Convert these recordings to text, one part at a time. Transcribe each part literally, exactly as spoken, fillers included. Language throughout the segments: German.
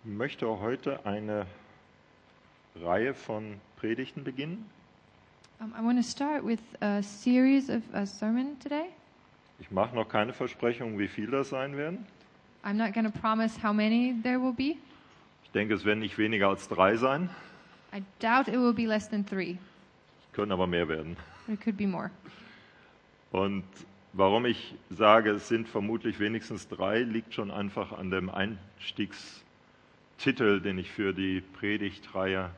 möchte heute eine Reihe von Predigten beginnen. Um, I want to start with a series of a sermon today. Ich mache noch keine Versprechung, wie viel das sein werden. I'm not going to promise how many there will be. Ich denke, es werden nicht weniger als drei sein. I doubt it will be less than three. Es können aber mehr werden. But it could be more. Und warum ich sage, es sind vermutlich wenigstens drei, liegt schon einfach an dem Einstiegstitel, den ich für die Predigtreihe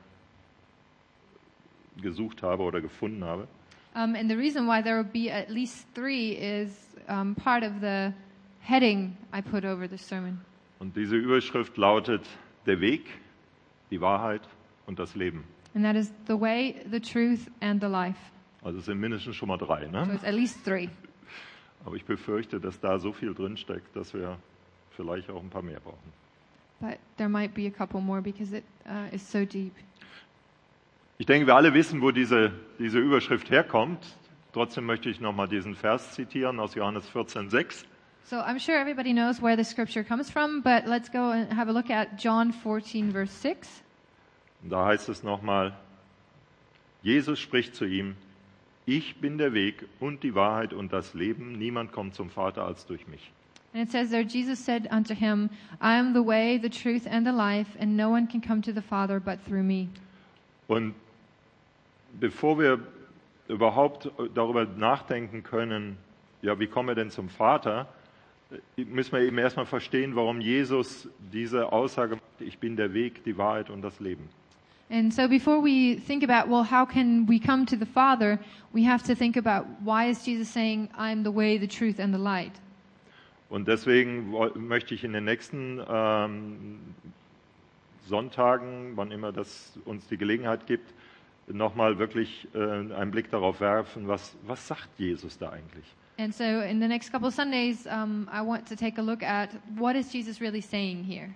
gesucht habe oder gefunden habe. Um, and the reason why there will be at least three is um, part of the heading I put over the sermon. Und diese Überschrift lautet: Der Weg, die Wahrheit und das Leben. And that is the way, the truth, and the life. Also es sind mindestens schon mal drei, So ne? it's at least three. Aber ich befürchte, dass da so viel drinsteckt, dass wir vielleicht auch ein paar mehr brauchen. But there might be a couple more because it uh, is so deep. Ich denke, wir alle wissen, wo diese, diese Überschrift herkommt. Trotzdem möchte ich nochmal diesen Vers zitieren aus Johannes vierzehn sechs. So I'm sure everybody knows where the scripture comes from, but let's go and have a look at John fourteen, verse six. Und da heißt es nochmal: Jesus spricht zu ihm: Ich bin der Weg und die Wahrheit und das Leben. Niemand kommt zum Vater als durch mich. And it says there, Jesus said unto him, I am the way, the truth, and the life, and no one can come to the Father but through me. Und bevor wir überhaupt darüber nachdenken können, ja, wie kommen wir denn zum Vater, müssen wir eben erstmal verstehen, warum Jesus diese Aussage macht: Ich bin der Weg, die Wahrheit und das Leben. And so before we think about, well, how can we come to the Father, we have to think about, why is Jesus saying, I am the way, the truth, and the light? Und deswegen wo- möchte ich in den nächsten ähm, Sonntagen, wann immer das uns die Gelegenheit gibt, nochmal wirklich äh, einen Blick darauf werfen, was, was sagt Jesus da eigentlich? And so in the next couple of Sundays, um, I want to take a look at, what is Jesus really saying here?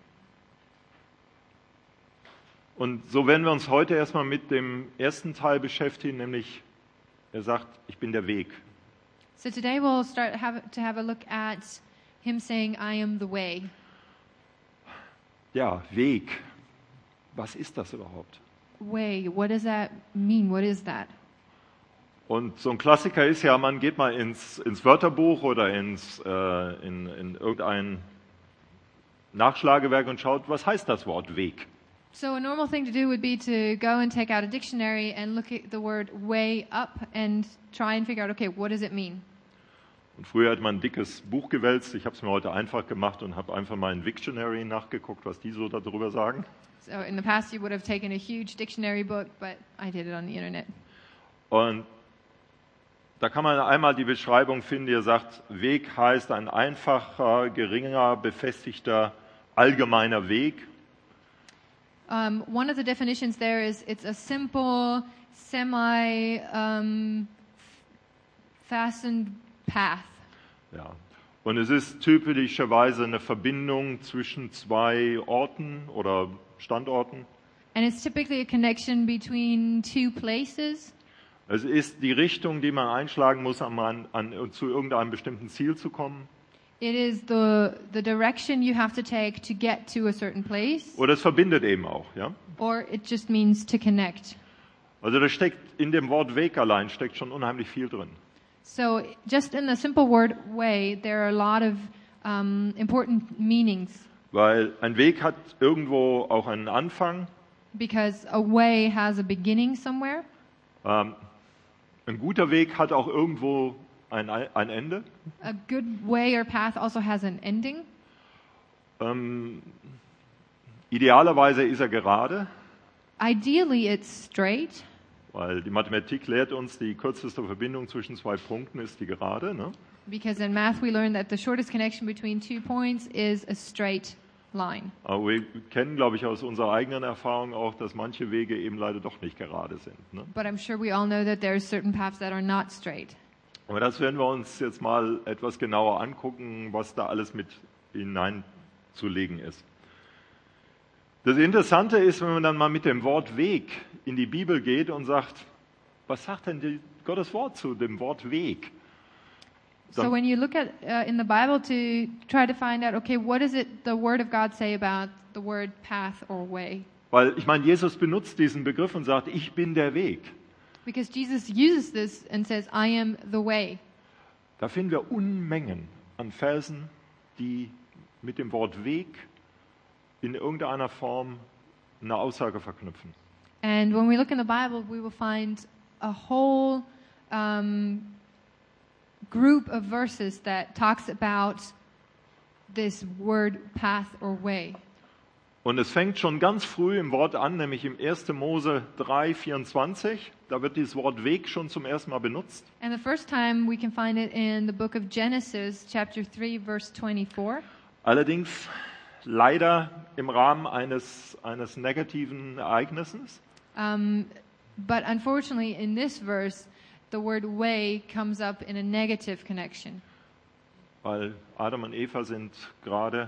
Und so werden wir uns heute erstmal mit dem ersten Teil beschäftigen, nämlich er sagt: Ich bin der Weg. So today we'll start have, to have a look at him saying, I am the way. Ja, Weg. Was ist das überhaupt? Way, what does that mean? What is that? Und so ein Klassiker ist ja, man geht mal ins, ins Wörterbuch oder ins, äh, in, in irgendein Nachschlagewerk und schaut, was heißt das Wort Weg? So a normal thing to do would be to go and take out a dictionary and look at the word way up and try and figure out, okay, what does it mean? Und früher hat man ein dickes Buch gewälzt. Ich habe es mir heute einfach gemacht und habe einfach mal in Wiktionary nachgeguckt, was die so darüber sagen. So in the past you would have taken a huge dictionary book, but I did it on the internet. Und da kann man einmal die Beschreibung finden, die sagt: Weg heißt ein einfacher, geringer, befestigter, allgemeiner Weg. Um, one of the definitions there is it's a simple, semi um, fastened path. Ja. Und es ist typischerweise eine Verbindung zwischen zwei Orten oder Standorten. And it's typically a connection between two places. Es ist die Richtung, die man einschlagen muss, um an, an, zu irgendeinem bestimmten Ziel zu kommen. It is the the direction you have to take to get to a certain place, Oder es verbindet eben auch. Ja? or it just means to connect. Also da steckt in dem Wort Weg allein steckt schon unheimlich viel drin. So just in the simple word way, there are a lot of um, important meanings, Weil ein Weg hat irgendwo auch einen Anfang. because a way has a beginning somewhere. Ähm, ein guter Weg hat auch irgendwo ein, ein Ende. A good way or path also has an ending. Ähm, idealerweise ist er gerade, Ideally, it's straight, weil die Mathematik lehrt uns, die kürzeste Verbindung zwischen zwei Punkten ist die Gerade. Ne? because in math we learn that the shortest connection between two points is a straight line. Aber wir kennen, glaube ich, aus unserer eigenen Erfahrung auch, dass manche Wege eben leider doch nicht gerade sind. Ne? But I'm sure we all know that there are certain paths that are not straight. Aber das werden wir uns jetzt mal etwas genauer angucken, was da alles mit hineinzulegen ist. Das Interessante ist, wenn man dann mal mit dem Wort Weg in die Bibel geht und sagt: Was sagt denn die, Gottes Wort zu dem Wort Weg? So when you look at uh, in the Bible to try to find out, okay, what does it the Word of God say about the word path or way? Weil ich meine, Jesus benutzt diesen Begriff und sagt, ich bin der Weg. Because Jesus uses this and says, I am the way. Da finden wir Unmengen an Versen, die mit dem Wort Weg in irgendeiner Form eine Aussage verknüpfen. And when we look in the Bible, we will find a whole um, group of verses that talks about this word path or way. Und es fängt schon ganz früh im Wort an, nämlich im ersten Mose drei, vierundzwanzig. Da wird dieses Wort Weg schon zum ersten Mal benutzt. And the first time we can find it in the book of Genesis, chapter three, verse twenty-four. Allerdings leider im Rahmen eines, eines negativen Ereignisses. Um, but unfortunately, in this verse, the word way comes up in a negative connection. Weil Adam und Eva sind gerade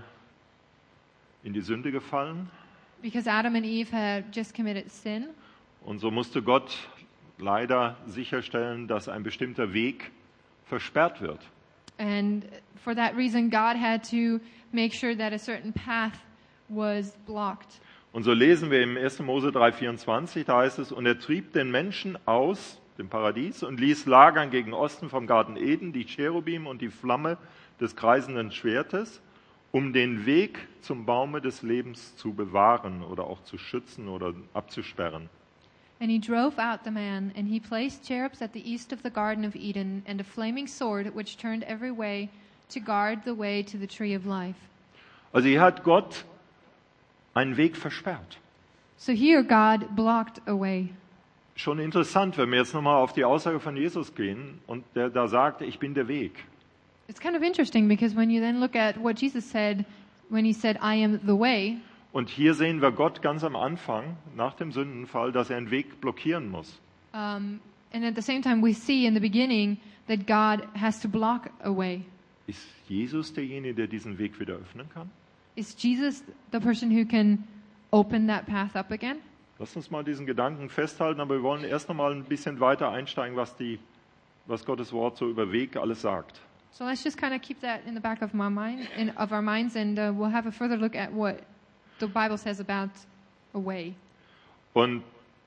in die Sünde gefallen. Because Adam and Eve had just committed sin. Und so musste Gott leider sicherstellen, dass ein bestimmter Weg versperrt wird. And for that reason, God had to make sure that a certain path was blocked. Und so lesen wir im ersten Mose drei, vierundzwanzig, da heißt es, und er trieb den Menschen aus dem Paradies und ließ lagern gegen Osten vom Garten Eden die Cherubim und die Flamme des kreisenden Schwertes, um den Weg zum Baume des Lebens zu bewahren oder auch zu schützen oder abzusperren. And he drove out the man, and he placed cherubs at the east of the Garden of Eden, and a flaming sword which turned every way to guard the way to the tree of life. Also hier hat Gott einen Weg versperrt. So here God blocked a way. Schon interessant, wenn wir jetzt nochmal auf die Aussage von Jesus gehen und der da sagt, ich bin der Weg. It's kind of interesting because when you then look at what Jesus said when he said, I am the way. Und hier sehen wir Gott ganz am Anfang, nach dem Sündenfall, dass er einen Weg blockieren muss. Um, and at the same time we see in the beginning that God has to block a way. Ist Jesus derjenige, der diesen Weg wieder öffnen kann? Is Jesus the person who can open that path up again? Lass uns mal diesen Gedanken festhalten, aber wir wollen erst noch mal ein bisschen weiter einsteigen, was, die, was Gottes Wort so über Weg alles sagt. So let's just kind of keep that in the back of my mind, in, of our minds, and uh, we'll have a further look at what the Bible says about a way. Und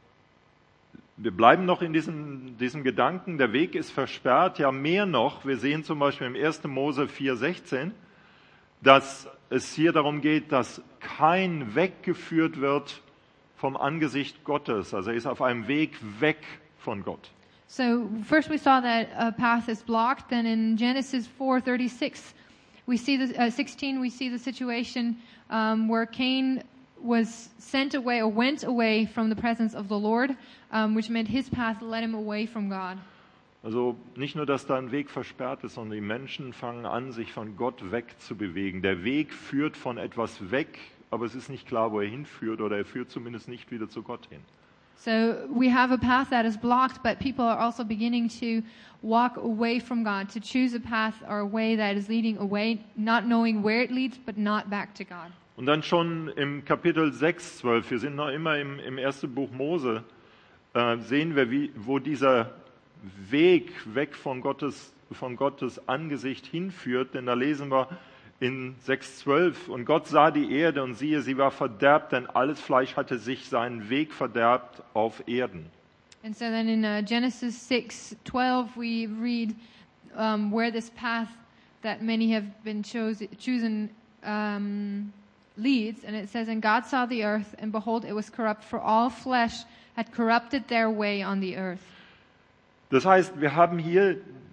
wir bleiben noch in diesem, diesem Gedanken, der Weg ist versperrt, ja mehr noch, wir sehen zum Beispiel im ersten Mose vier, sechzehn, dass es hier darum geht, dass kein weggeführt wird vom Angesicht Gottes, also er ist auf einem Weg weg von Gott. So first we saw that a path is blocked. Then in Genesis four thirty-six, we see the uh, sixteen. We see the situation um, where Cain was sent away or went away from the presence of the Lord, um, which meant his path led him away from God. Also nicht nur, dass da ein Weg versperrt ist, sondern die Menschen fangen an, sich von Gott wegzubewegen. Der Weg führt von etwas weg, aber es ist nicht klar, wo er hinführt, oder er führt zumindest nicht wieder zu Gott hin. So we have a path that is blocked, but people are also beginning to walk away from God, to choose a path or a way that is leading away, not knowing where it leads, but not back to God. Und dann schon im Kapitel sechs, zwölf, wir sind noch immer im, im ersten Buch Mose, äh, sehen wir, wie, wo dieser Weg weg von Gottes, von Gottes Angesicht hinführt, denn da lesen wir in sechs zwölf, und Gott sah die Erde und siehe, sie war verderbt, denn alles Fleisch hatte sich seinen Weg verderbt auf Erden. And so then in uh, Genesis six twelve we read um, where this path that many have been chose, chosen um, leads, and it says, and God saw the earth, and behold, it was corrupt, for all flesh had corrupted their way on the earth. Das heißt, wir haben hier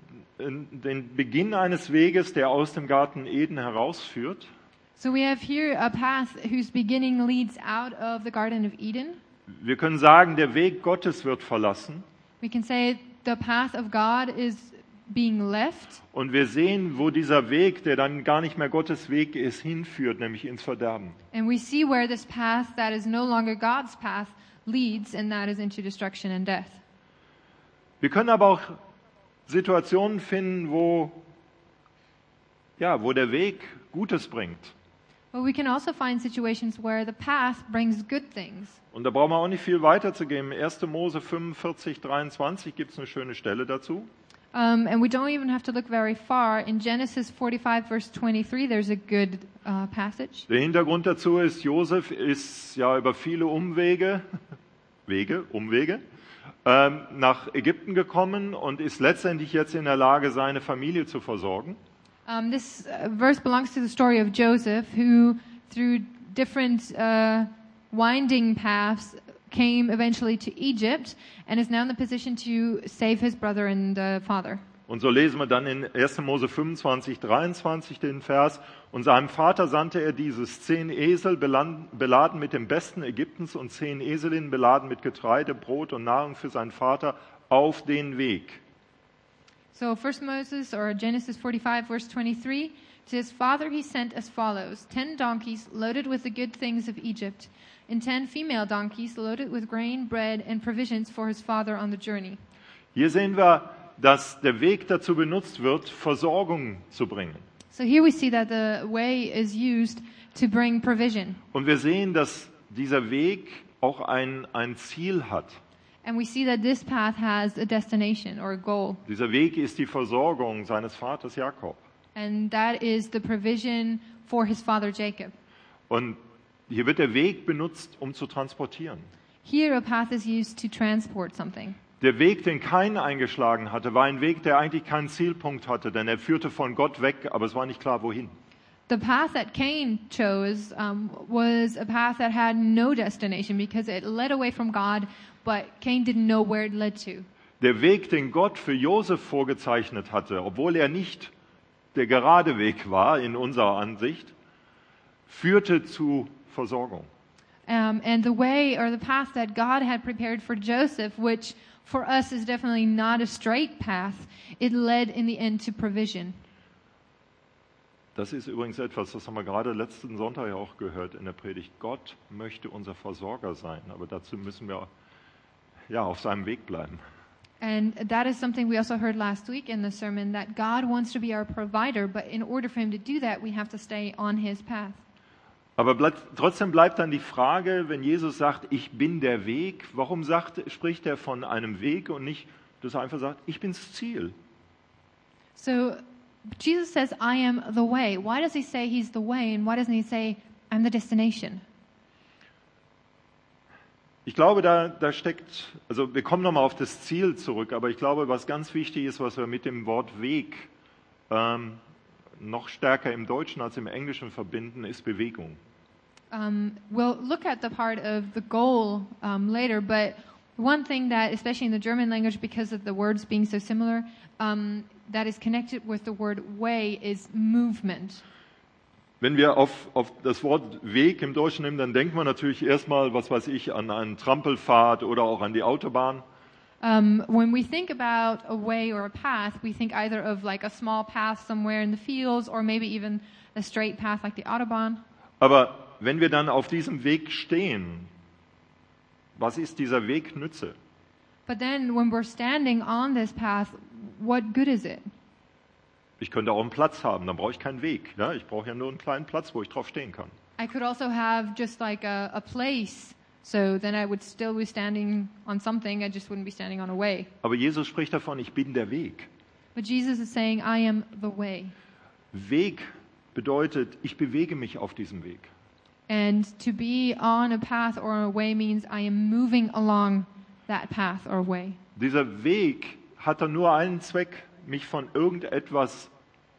den Beginn eines Weges, der aus dem Garten Eden herausführt. So we have here a path whose beginning leads out of the Garden of Eden. Wir können sagen, der Weg Gottes wird verlassen. We can say the path of God is being left. Und wir sehen, wo dieser Weg, der dann gar nicht mehr Gottes Weg ist, hinführt, nämlich ins Verderben. And we see where this path that is no longer God's path leads, and that is into destruction and death. Wir können aber auch Situationen finden, wo, ja, wo der Weg Gutes bringt. But we can also find situations where the path brings good things. Und da brauchen wir auch nicht viel weiter zu gehen. Im ersten Mose fünfundvierzig, dreiundzwanzig gibt es eine schöne Stelle dazu. Um, and we don't even have to look very far. In Genesis forty-five, verse twenty-three, there's a good uh, passage. Der Hintergrund dazu ist, Josef ist ja über viele Umwege, Wege, Umwege, ähm, nach Ägypten gekommen und ist letztendlich jetzt in der Lage, seine Familie zu versorgen. Um, this uh, verse belongs to the story of Joseph, who through different uh, winding paths came eventually to Egypt and is now in the position to save his brother and uh, father. Und so lesen wir dann in erster Mose fünfundzwanzig, dreiundzwanzig den Vers. Und seinem Vater sandte er dieses, zehn Esel beladen mit dem Besten Ägyptens und zehn Eselinnen beladen mit Getreide, Brot und Nahrung für seinen Vater auf den Weg. So First Moses or Genesis forty-five, verse twenty-three, to his father he sent as follows: ten donkeys loaded with the good things of Egypt, and ten female donkeys loaded with grain, bread, and provisions for his father on the journey. Hier sehen wir, dass der Weg dazu benutzt wird, Versorgung zu bringen. So here we see that the way is used to bring provision. Und wir sehen, dass dieser Weg auch ein, ein Ziel hat. And we see that this path has a destination or a goal. Dieser Weg ist die Versorgung seines Vaters Jakob. And that is the provision for his father Jacob. Und hier wird der Weg benutzt, um zu transportieren. Here a path is used to transport something. Der Weg, den Kain eingeschlagen hatte, war ein Weg, der eigentlich keinen Zielpunkt hatte, denn er führte von Gott weg, aber es war nicht klar, wohin. The path that Cain chose um, was a path that had no destination because it led away from God, but Cain didn't know where it led to. Der Weg, den Gott für Josef vorgezeichnet hatte, obwohl er nicht der gerade Weg war in unserer Ansicht, führte zu Versorgung. Um, and the way or the path that God had prepared for Joseph, which for us is definitely not a straight path, it led in the end to provision. Das ist übrigens etwas, das haben wir gerade letzten Sonntag ja auch gehört in der Predigt. Gott möchte unser Versorger sein, aber dazu müssen wir ja auf seinem Weg bleiben. And that is something we also heard last week in the sermon, that God wants to be our provider, but in order for him to do that, we have to stay on his path. Aber bleibt, trotzdem bleibt dann die Frage, wenn Jesus sagt, ich bin der Weg, warum sagt, spricht er von einem Weg und nicht, dass er einfach sagt, ich bin das Ziel? So Jesus says, I am the way. Why does he say he's the way, and why doesn't he say, I'm the destination? Ich glaube, da, da steckt, also wir kommen nochmal auf das Ziel zurück, aber ich glaube, was ganz wichtig ist, was wir mit dem Wort Weg ähm, noch stärker im Deutschen als im Englischen verbinden, ist Bewegung. Um, we'll look at the part of the goal um, later, but one thing that, especially in the German language, because of the words being so similar, um, that is connected with the word way is movement. Wenn wir auf, auf das Wort Weg im Deutschen nehmen, dann denkt man natürlich erstmal, was weiß ich, an einen Trampelpfad oder auch an die Autobahn. Um, when we think about a way or a path, we think either of like a small path somewhere in the fields or maybe even a straight path like the Autobahn. Aber wenn wir dann auf diesem Weg stehen, was ist dieser Weg Nütze? But then when we're standing on this path, what good is it? Ich könnte auch einen Platz haben, dann brauche ich keinen Weg. Ne? Ich brauche ja nur einen kleinen Platz, wo ich drauf stehen kann. I could also have just like a, a place, so then I would still be standing on something, I just wouldn't be standing on a way. Aber Jesus spricht davon, ich bin der Weg. But Jesus is saying, I am the way. Weg bedeutet, ich bewege mich auf diesem Weg. And to be on a path or a way means I am moving along that path or way. Dieser Weg hat dann nur einen Zweck, mich von irgendetwas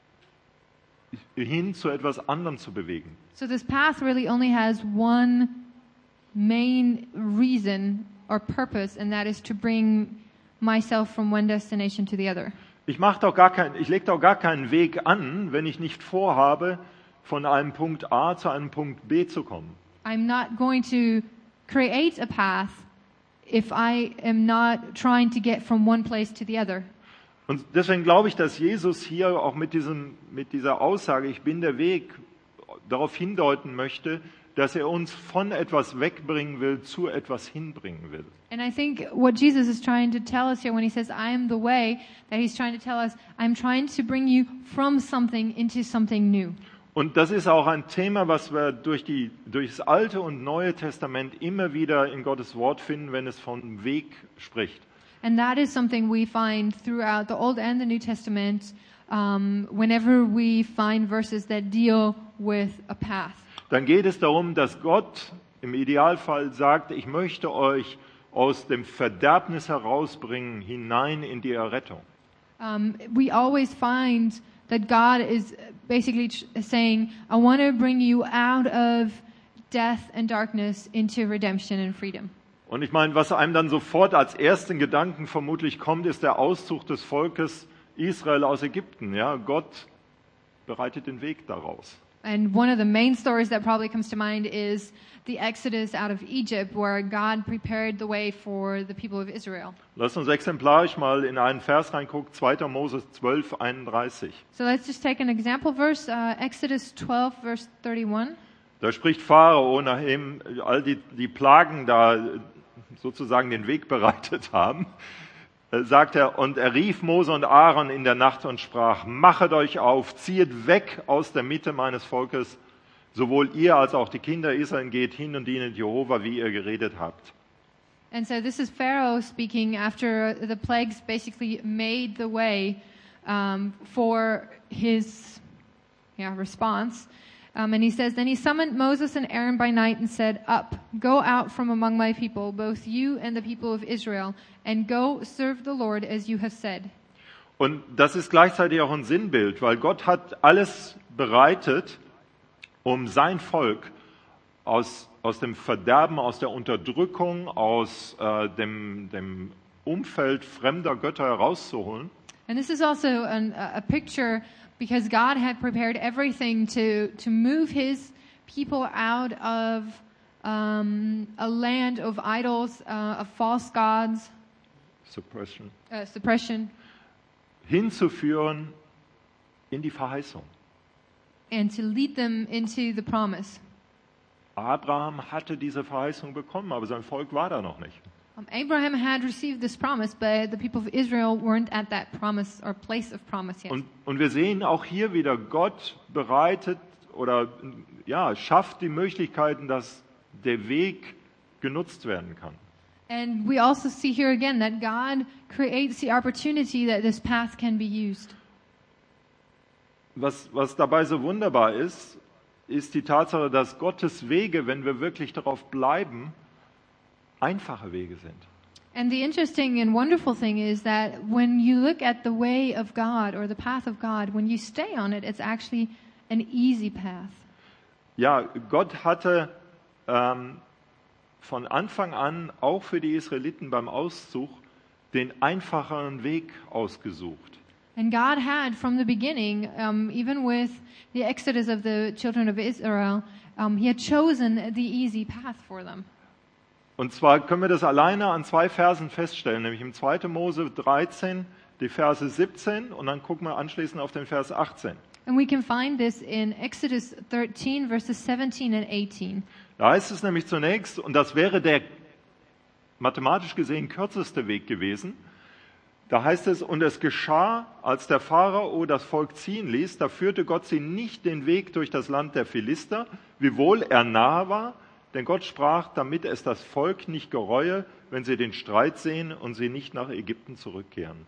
hin zu etwas anderem zu bewegen. So this path really only has one main reason or purpose, and that is to bring myself from one destination to the other. Ich mache doch gar kein, ich lege doch gar keinen Weg an, wenn ich nicht vorhabe, von einem Punkt A zu einem Punkt B zu kommen. I'm not going to create a path if I am not trying to get from one place to the other. Und deswegen glaube ich, dass Jesus hier auch mit, diesem, mit dieser Aussage, ich bin der Weg, darauf hindeuten möchte, dass er uns von etwas wegbringen will, zu etwas hinbringen will. And I think what Jesus is trying to tell us here when he says, I am the way, that he's trying to tell us, I'm trying to bring you from something into something new. Und das ist auch ein Thema, was wir durch, die, durch das Alte und Neue Testament immer wieder in Gottes Wort finden, wenn es vom Weg spricht. And that is something we find throughout the Old and the New Testament um, whenever we find verses that deal with a path. Dann geht es darum, dass Gott im Idealfall sagt, ich möchte euch aus dem Verderbnis herausbringen, hinein in die Errettung. Um, we always find that God is basically tr- saying, I want to bring you out of death and darkness into redemption and freedom. Und ich meine, was einem dann sofort als ersten Gedanken vermutlich kommt, ist der Auszug des Volkes Israel aus Ägypten. Ja, Gott bereitet den Weg daraus. And one of the main stories that probably comes to mind is the Exodus out of Egypt, where God prepared the way for the people of Israel. Lass uns exemplarisch mal in einen Vers reingucken, zweiter Mose zwölf, einunddreißig. So let's just take an example verse, uh, Exodus twelve, verse thirty-one. Da spricht Pharao, nachdem all die, die Plagen da sozusagen den Weg bereitet haben, äh, sagt er, und er rief Mose und Aaron in der Nacht und sprach, machet euch auf, ziehet weg aus der Mitte meines Volkes, sowohl ihr als auch die Kinder Israel, geht hin und dienet Jehova, wie ihr geredet habt. And so this is Pharaoh speaking after the plagues basically made the way um, for his yeah, response. Um, and he says, then he summoned Moses and Aaron by night and said, up, go out from among my people, both you and the people of Israel, and go serve the Lord as you have said. Und das ist gleichzeitig auch ein Sinnbild, weil Gott hat alles bereitet, um sein Volk aus, aus dem Verderben, aus der Unterdrückung, aus äh, dem, dem Umfeld fremder Götter herauszuholen. And this is also an, a picture because God had prepared everything to, to move his people out of um, a land of idols, uh, of false gods, Suppression. uh, suppression, Hinzuführen in die Verheißung. and to lead them into the promise. Abraham hatte diese Verheißung bekommen, aber sein Volk war da noch nicht. Um, Abraham had received this promise, but the people of Israel weren't at that promise or place of promise yet. Und, und wir sehen auch hier wieder, Gott bereitet oder ja, schafft die Möglichkeiten, dass der Weg genutzt werden kann. And we also see here again that God creates the opportunity that this path can be used. Was, was dabei so wunderbar ist, ist die Tatsache, dass Gottes Wege, wenn wir wirklich darauf bleiben, einfache Wege sind. And the interesting and wonderful thing is that when you look at the way of God or the path of God, when you stay on it, it's actually an easy path. Ja, Gott hatte ähm, von Anfang an auch für die Israeliten beim Auszug den einfacheren Weg ausgesucht. And God had from the beginning, um, even with the exodus of the children of Israel, um, He had chosen the easy path for them. Und zwar können wir das alleine an zwei Versen feststellen, nämlich im zweiten Mose dreizehn, die Verse siebzehn, und dann gucken wir anschließend auf den Vers achtzehn. And we can find this in Exodus thirteen, verses seventeen and eighteen. Da heißt es nämlich zunächst, und das wäre der mathematisch gesehen kürzeste Weg gewesen, da heißt es, und es geschah, als der Pharao das Volk ziehen ließ, da führte Gott sie nicht den Weg durch das Land der Philister, wiewohl er nahe war, denn Gott sprach, damit es das Volk nicht gereue, wenn sie den Streit sehen und sie nicht nach Ägypten zurückkehren.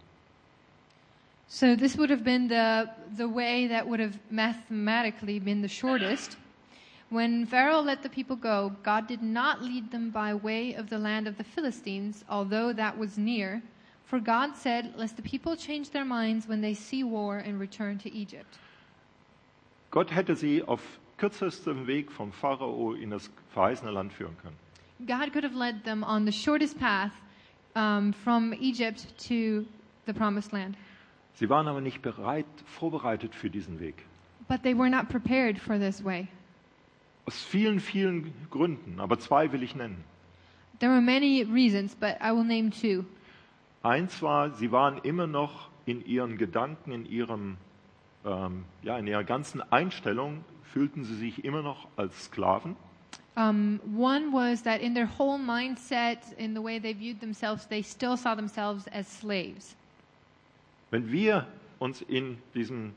So this would have been the the way that would have mathematically been the shortest. When Pharaoh let the people go, God did not lead them by way of the land of the Philistines, although that was near. For God said, lest the people change their minds when they see war and return to Egypt. Gott hätte sie auf kürzestem Weg vom Pharao in das verheißene Land führen können. God could have led them on the shortest path um, from Egypt to the promised land. Sie waren aber nicht bereit, vorbereitet für diesen Weg. But they were not prepared for this way. Aus vielen, vielen Gründen, aber zwei will ich nennen. There were many reasons, but I will name two. Eins war, sie waren immer noch in ihren Gedanken, in ihrem, ähm, ja, in ihrer ganzen Einstellung fühlten sie sich immer noch als Sklaven. Um, one was that in their whole mindset, in the way they viewed themselves, they still saw themselves as slaves. Wenn wir uns in diesem,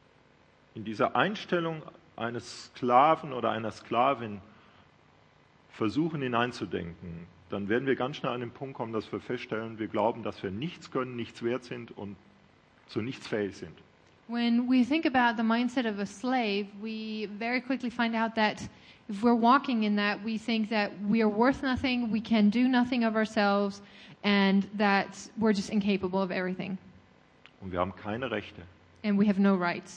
in dieser Einstellung eines Sklaven oder einer Sklavin versuchen hineinzudenken, dann werden wir ganz schnell an den Punkt kommen, dass wir feststellen, wir glauben, dass wir nichts können, nichts wert sind und zu nichts fähig sind. When we think about the mindset of a slave, we very quickly find out that if we're walking in that, we think that we are worth nothing, we can do nothing of ourselves, and that we're just incapable of everything. Und wir haben keine Rechte. And we have no rights.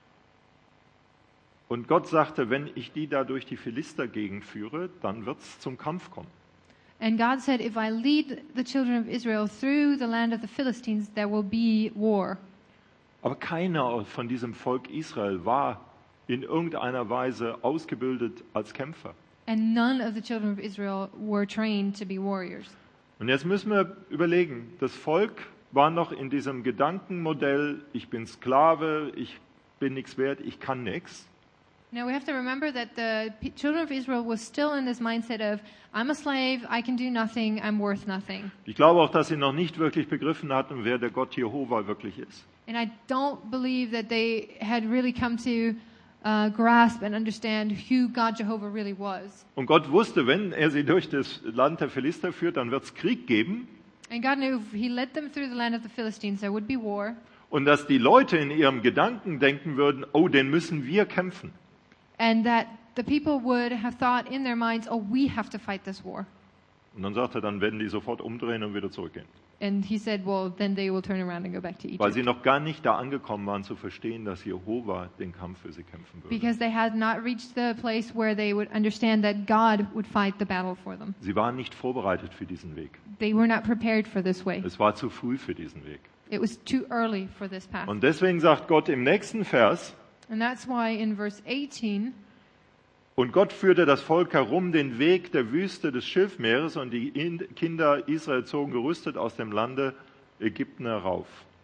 Und Gott sagte, wenn ich die da durch die Philistergegend führe, dann wird es zum Kampf kommen. And God said, if I lead the children of Israel through the land of the Philistines, there will be war. Aber keiner von diesem Volk Israel war in irgendeiner Weise ausgebildet als Kämpfer. And none of the children of Israel were trained to be warriors. Und jetzt müssen wir überlegen, das Volk war noch in diesem Gedankenmodell, ich bin Sklave, ich bin nichts wert, ich kann nichts. Now we have to remember that the p- children of Israel was still in this mindset of, I'm a slave, I can do nothing, I'm worth nothing. Ich glaube auch, dass sie noch nicht wirklich begriffen hatten, wer der Gott Jehova wirklich ist. And I don't believe that they had really come to uh, grasp and understand who God Jehovah really was. Und Gott wusste, wenn er sie durch das Land der Philister führt, dann wird es Krieg geben. And God knew if he led them through the land of the Philistines, there would be war. Und dass die Leute in ihrem Gedanken denken würden, oh, den müssen wir kämpfen. And that the people would have thought in their minds, oh, we have to fight this war. Und dann sagt er, dann werden die sofort umdrehen und wieder zurückgehen. And he said, well, then they will turn around and go back to Weil sie Egypt. noch gar nicht da angekommen waren, zu verstehen, dass Jehova den Kampf für sie kämpfen würde. Because they had not reached the place where they would understand that God would fight the battle for them. Sie waren nicht vorbereitet für diesen Weg. They were not prepared for this way. Es war zu früh für diesen Weg. It was too early for this path. Und deswegen sagt Gott im nächsten Vers, And that's why in verse eighteen, und Gott führte das Volk herum den Weg der Wüste des Schilfmeeres und die In- Kinder Israel zogen gerüstet aus dem Lande Ägypten herauf.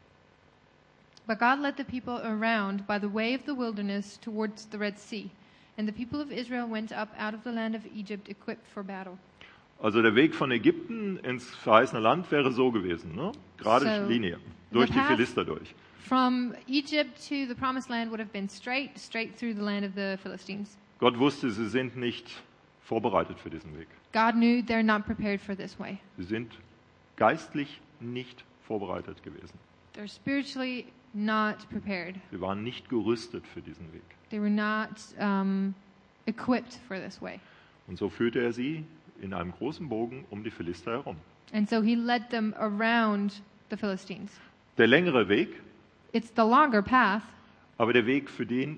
but God led the people around by the way of the wilderness towards the Red Sea. And the people of Israel went up out of the land of Egypt equipped for battle. Also der Weg von Ägypten ins verheißene Land wäre so gewesen, ne? Gerade So, Linie, durch the die path- Philister durch. From Egypt to the promised land would have been straight, straight through the land of the Philistines. Gott wusste, sie sind nicht vorbereitet für diesen Weg. God knew they're not prepared for this way. Sie sind geistlich nicht vorbereitet gewesen. They're spiritually not prepared. Sie waren nicht gerüstet für diesen Weg. They were not um, equipped for this way. Und so führte er sie in einem großen Bogen um die Philister herum. And so he led them around the Philistines. Der längere Weg, It's the longer path, aber der Weg, für den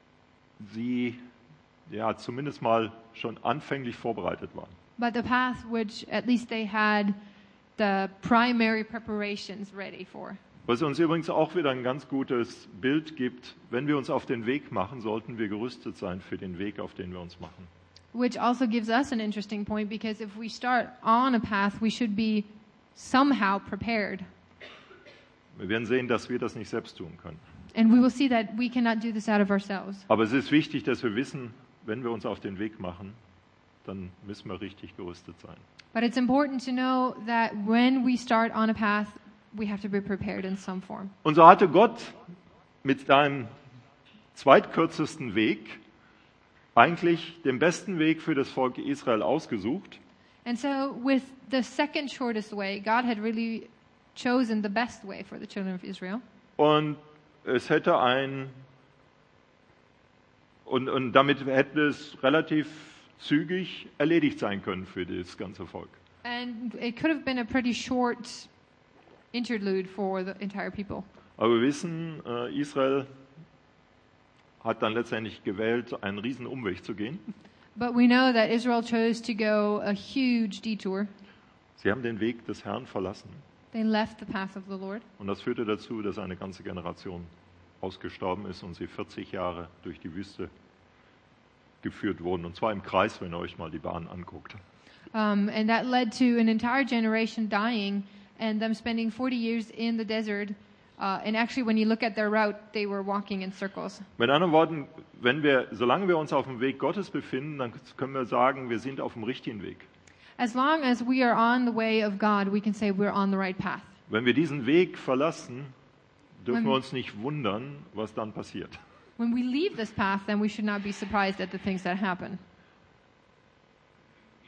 sie ja zumindest mal schon anfänglich vorbereitet waren. but the path which at least they had the primary preparations ready for. Was uns übrigens auch wieder ein ganz gutes Bild gibt, wenn wir uns auf den Weg machen, sollten wir gerüstet sein für den Weg, auf den wir uns machen. Which also gives us an interesting point because if we start on a path, we should be somehow prepared. Wir werden sehen, dass wir das nicht selbst tun können. And we will see that we cannot do this out of ourselves. Aber es ist wichtig, dass wir wissen, wenn wir uns auf den Weg machen, dann müssen wir richtig gerüstet sein. But it's important to know that when we start on a path, we have to be prepared in some form. Und so hatte Gott mit seinem zweitkürzesten Weg eigentlich den besten Weg für das Volk Israel ausgesucht. And so with the second shortest way, God had really chosen the best way for the children of Israel. Und es hätte ein und, und damit hätte es relativ zügig erledigt sein können für das ganze Volk. And it could have been a pretty short interlude for the entire people. Aber wir wissen, äh, Israel hat dann letztendlich gewählt, einen riesen Umweg zu gehen. But we know that Israel chose to go a huge detour. Sie haben den Weg des Herrn verlassen. They left the path of the Lord. Und das führte dazu, dass eine ganze Generation ausgestorben ist und sie vierzig Jahre durch die Wüste geführt wurden. Und zwar im Kreis, wenn ihr euch mal die Bahn anguckt. Um, and that led to an entire generation dying and them spending forty years in the desert. Uh, and actually, when you look at their route, they were walking in circles. Mit anderen Worten, wenn wir, solange wir uns auf dem Weg Gottes befinden, dann können wir sagen, wir sind auf dem richtigen Weg. As long as we are on the way of God, we can say we're on the right path. Wenn wir diesen Weg verlassen, dürfen Wenn- wir uns nicht wundern, was dann passiert. When we leave this path, then we should not be surprised at the things that happen.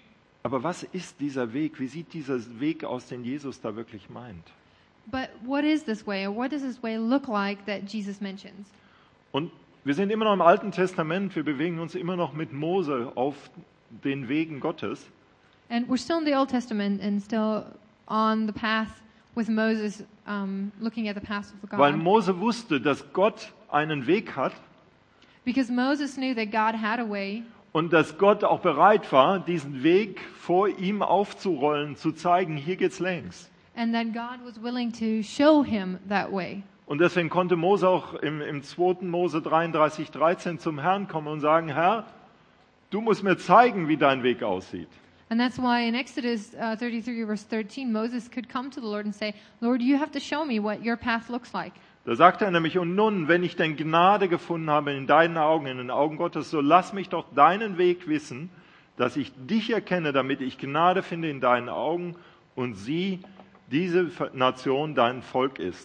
Aber was ist dieser Weg? Wie sieht dieser Weg aus, den Jesus da wirklich meint? But what is this way, or what does this way look like that Jesus mentions? Und wir sind immer noch im Alten Testament, wir bewegen uns immer noch mit Mose auf den Wegen Gottes. And we're still in the Old Testament and still on the path with Moses, um, looking at the path of Weil God. Mose wusste, dass Gott einen Weg hat Because Moses knew that God had a way, und dass Gott auch bereit war, diesen Weg vor ihm aufzurollen, zu zeigen, hier geht's längs. and that God was willing to show him that way. Und deswegen konnte Mose auch im, im zweiten Mose dreiunddreißig, dreizehn zum Herrn kommen und sagen, Herr, du musst mir zeigen, wie dein Weg aussieht. And that's why in Exodus uh, thirty-three, verse thirteen, Moses could come to the Lord and say, Lord, you have to show me what your path looks like. Da sagt er nämlich, und nun, wenn ich denn Gnade gefunden habe in deinen Augen, in den Augen Gottes, so lass mich doch deinen Weg wissen, dass ich dich erkenne, damit ich Gnade finde in deinen Augen und sie, diese Nation, dein Volk ist.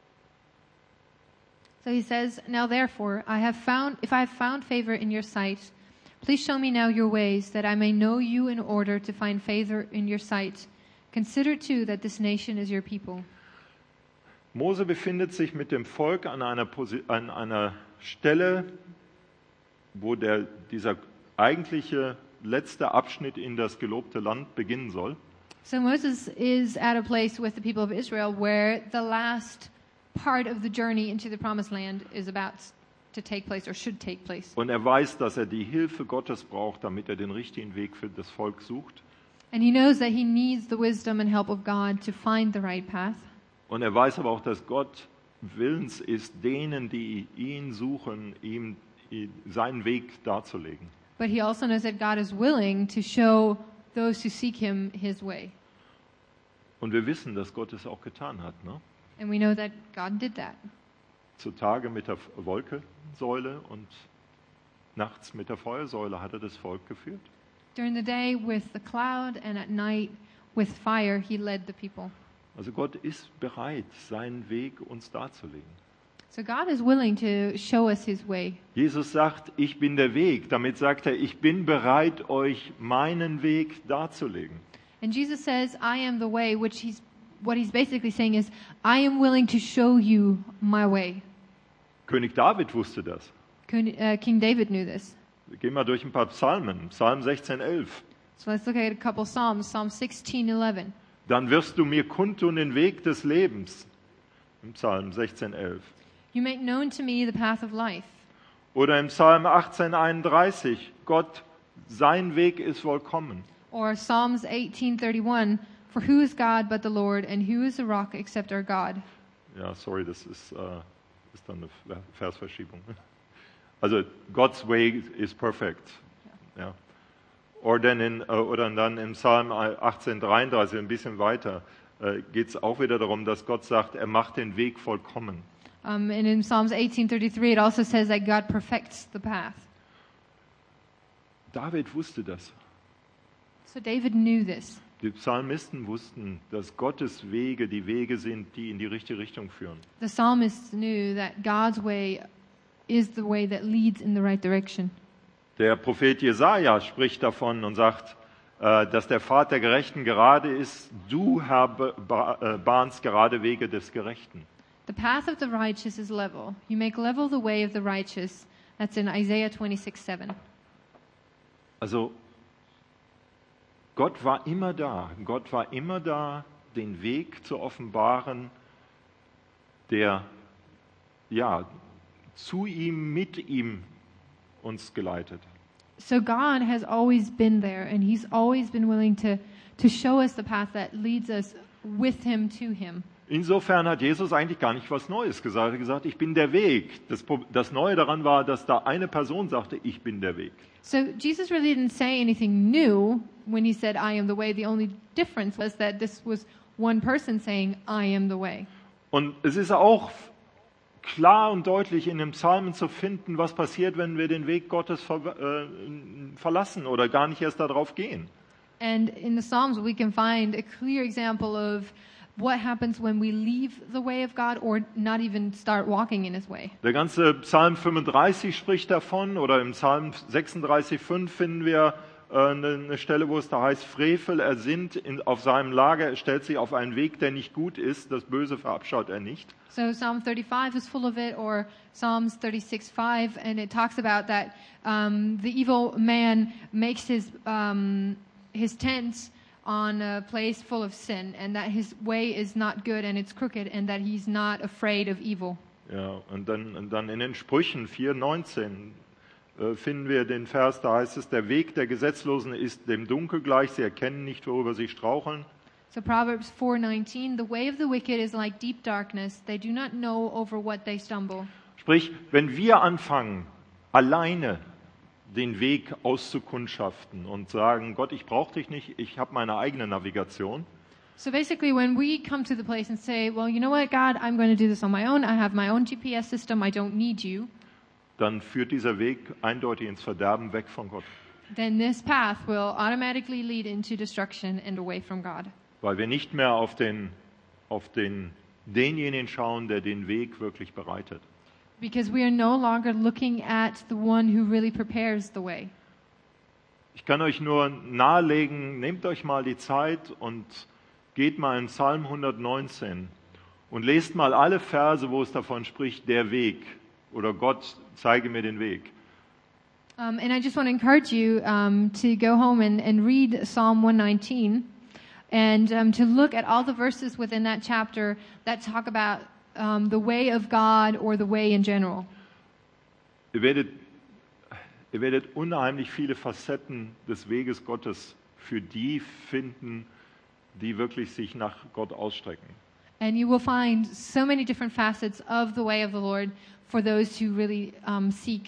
So he says, Now therefore, I have found, if I have found favor in your sight, please show me now your ways, that I may know you in order to find favor in your sight. Consider too that this nation is your people. Mose befindet sich mit dem Volk an einer, Posi- an einer Stelle, wo der, dieser eigentliche letzte Abschnitt in das gelobte Land beginnen soll. So Moses is at a place with the people of Israel where the last part of the journey into the promised land is about to take place or should take place. Und er weiß, dass er die Hilfe Gottes braucht, damit er den richtigen Weg für das Volk sucht. And he knows that he needs the wisdom and help of God to find the right path. Und er weiß aber auch, dass Gott willens ist, denen, die ihn suchen, ihm seinen Weg darzulegen. But he also knows that God is willing to show those who seek him his way. Und wir wissen, dass Gott es auch getan hat. Ne? And we know that God did that. Zutage mit der Wolkensäule und nachts mit der Feuersäule hat er das Volk geführt. During the day with the cloud and at night with fire, he led the people. Also Gott ist bereit, seinen Weg uns darzulegen. So God is willing to show us his way. Jesus sagt, ich bin der Weg. Damit sagt er, ich bin bereit, euch meinen Weg darzulegen. And Jesus says, I am the way, which he's, what he's basically saying is, I am willing to show you my way. König David wusste das. King, uh, King David knew this. Wir gehen mal durch ein paar Psalmen. Psalm sechzehn, elf. So let's look at a couple Psalms. Psalm sixteen eleven. Dann wirst du mir kundtun den Weg des Lebens. Im Psalm sechzehn, elf. You make known to me the path of life. Oder im Psalm achtzehn, einunddreißig. Gott, sein Weg ist vollkommen. Or Psalms eighteen thirty-one. For who is God but the Lord, and who is the rock except our God? Ja, sorry, das ist, äh, ist dann eine Versverschiebung. Also, God's way is perfect. Ja. Oder, dann in, äh, oder dann im Psalm achtzehn, dreiunddreißig, ein bisschen weiter, äh, geht es auch wieder darum, dass Gott sagt, er macht den Weg vollkommen. Um, and in Psalms eighteen thirty-three, it also says that God perfects the path. David wusste das. So David knew this. Die Psalmisten wussten, dass Gottes Wege die Wege sind, die in die richtige Richtung führen. The psalmists knew that God's way is the way that leads in the right direction. Der Prophet Jesaja spricht davon und sagt, äh, dass der Pfad der Gerechten gerade ist. Du, Herr, ba- äh, bahnst gerade Wege des Gerechten. The path of the righteous is level. You make level the way of the righteous. That's in Isaiah twenty-six seven. Also Gott war immer da. Gott war immer da, den Weg zu offenbaren, der ja zu ihm, mit ihm uns geleitet. So God has always been there, and he's always been willing to, to show us the path that leads us with him to him. Insofern hat Jesus eigentlich gar nicht was Neues gesagt. Er hat gesagt, ich bin der Weg. Das, das Neue daran war, dass da eine Person sagte, ich bin der Weg. So Jesus really didn't say anything new when he said, I am the way. The only difference was that this was one person saying, I am the way. Und es ist auch klar und deutlich in den Psalmen zu finden, was passiert, wenn wir den Weg Gottes ver äh, verlassen oder gar nicht erst darauf gehen. And in the Psalms we can find a clear example of what happens when we leave the way of God or not even start walking in his way. Der ganze Psalm fünfunddreißig spricht davon, oder im Psalm sechsunddreißig fünf finden wir, äh, eine, eine Stelle, wo es da heißt, Frevel ersinnt in, auf seinem Lager, er stellt sich auf einen Weg, der nicht gut ist, das Böse verabscheut er nicht. So Psalm thirty-five is full of it, or Psalms thirty-six five, and it talks about that um, the evil man makes his um, his tents on a place full of sin, and that his way is not good and it's crooked, and that he's not afraid of evil. Ja, und dann, und dann in den Sprüchen vier neunzehn äh, finden wir den Vers, da heißt es, der Weg der Gesetzlosen ist dem Dunkel gleich, sie erkennen nicht, worüber sie straucheln. So Proverbs four nineteen, the way of the wicked is like deep darkness. They do not know over what they stumble. Sprich, wenn wir anfangen, alleine den Weg auszukundschaften und sagen, Gott, ich brauche dich nicht, ich habe meine eigene Navigation, So basically, when we come to the place and say, well, you know what, God, I'm going to do this on my own. I have my own G P S system. I don't need you. dann führt dieser Weg eindeutig ins Verderben, weg von Gott. Then this path will automatically lead into destruction and away from God. Weil wir nicht mehr auf den, auf den, denjenigen schauen, der den Weg wirklich bereitet. Because we are no longer looking at the one who really prepares the way. Ich kann euch nur nahelegen, nehmt euch mal die Zeit und geht mal in Psalm hundertneunzehn und lest mal alle Verse, wo es davon spricht, der Weg oder Gott zeige mir den Weg. Um, and I just want to encourage you um, to go home and, and read Psalm one nineteen and um, to look at all the verses within that chapter that talk about um, the way of God or the way in general. Ihr werdet, ihr werdet unheimlich viele Facetten des Weges Gottes für die finden, die wirklich sich nach Gott ausstrecken. And you will find so many different facets of the way of the Lord for those who really um, seek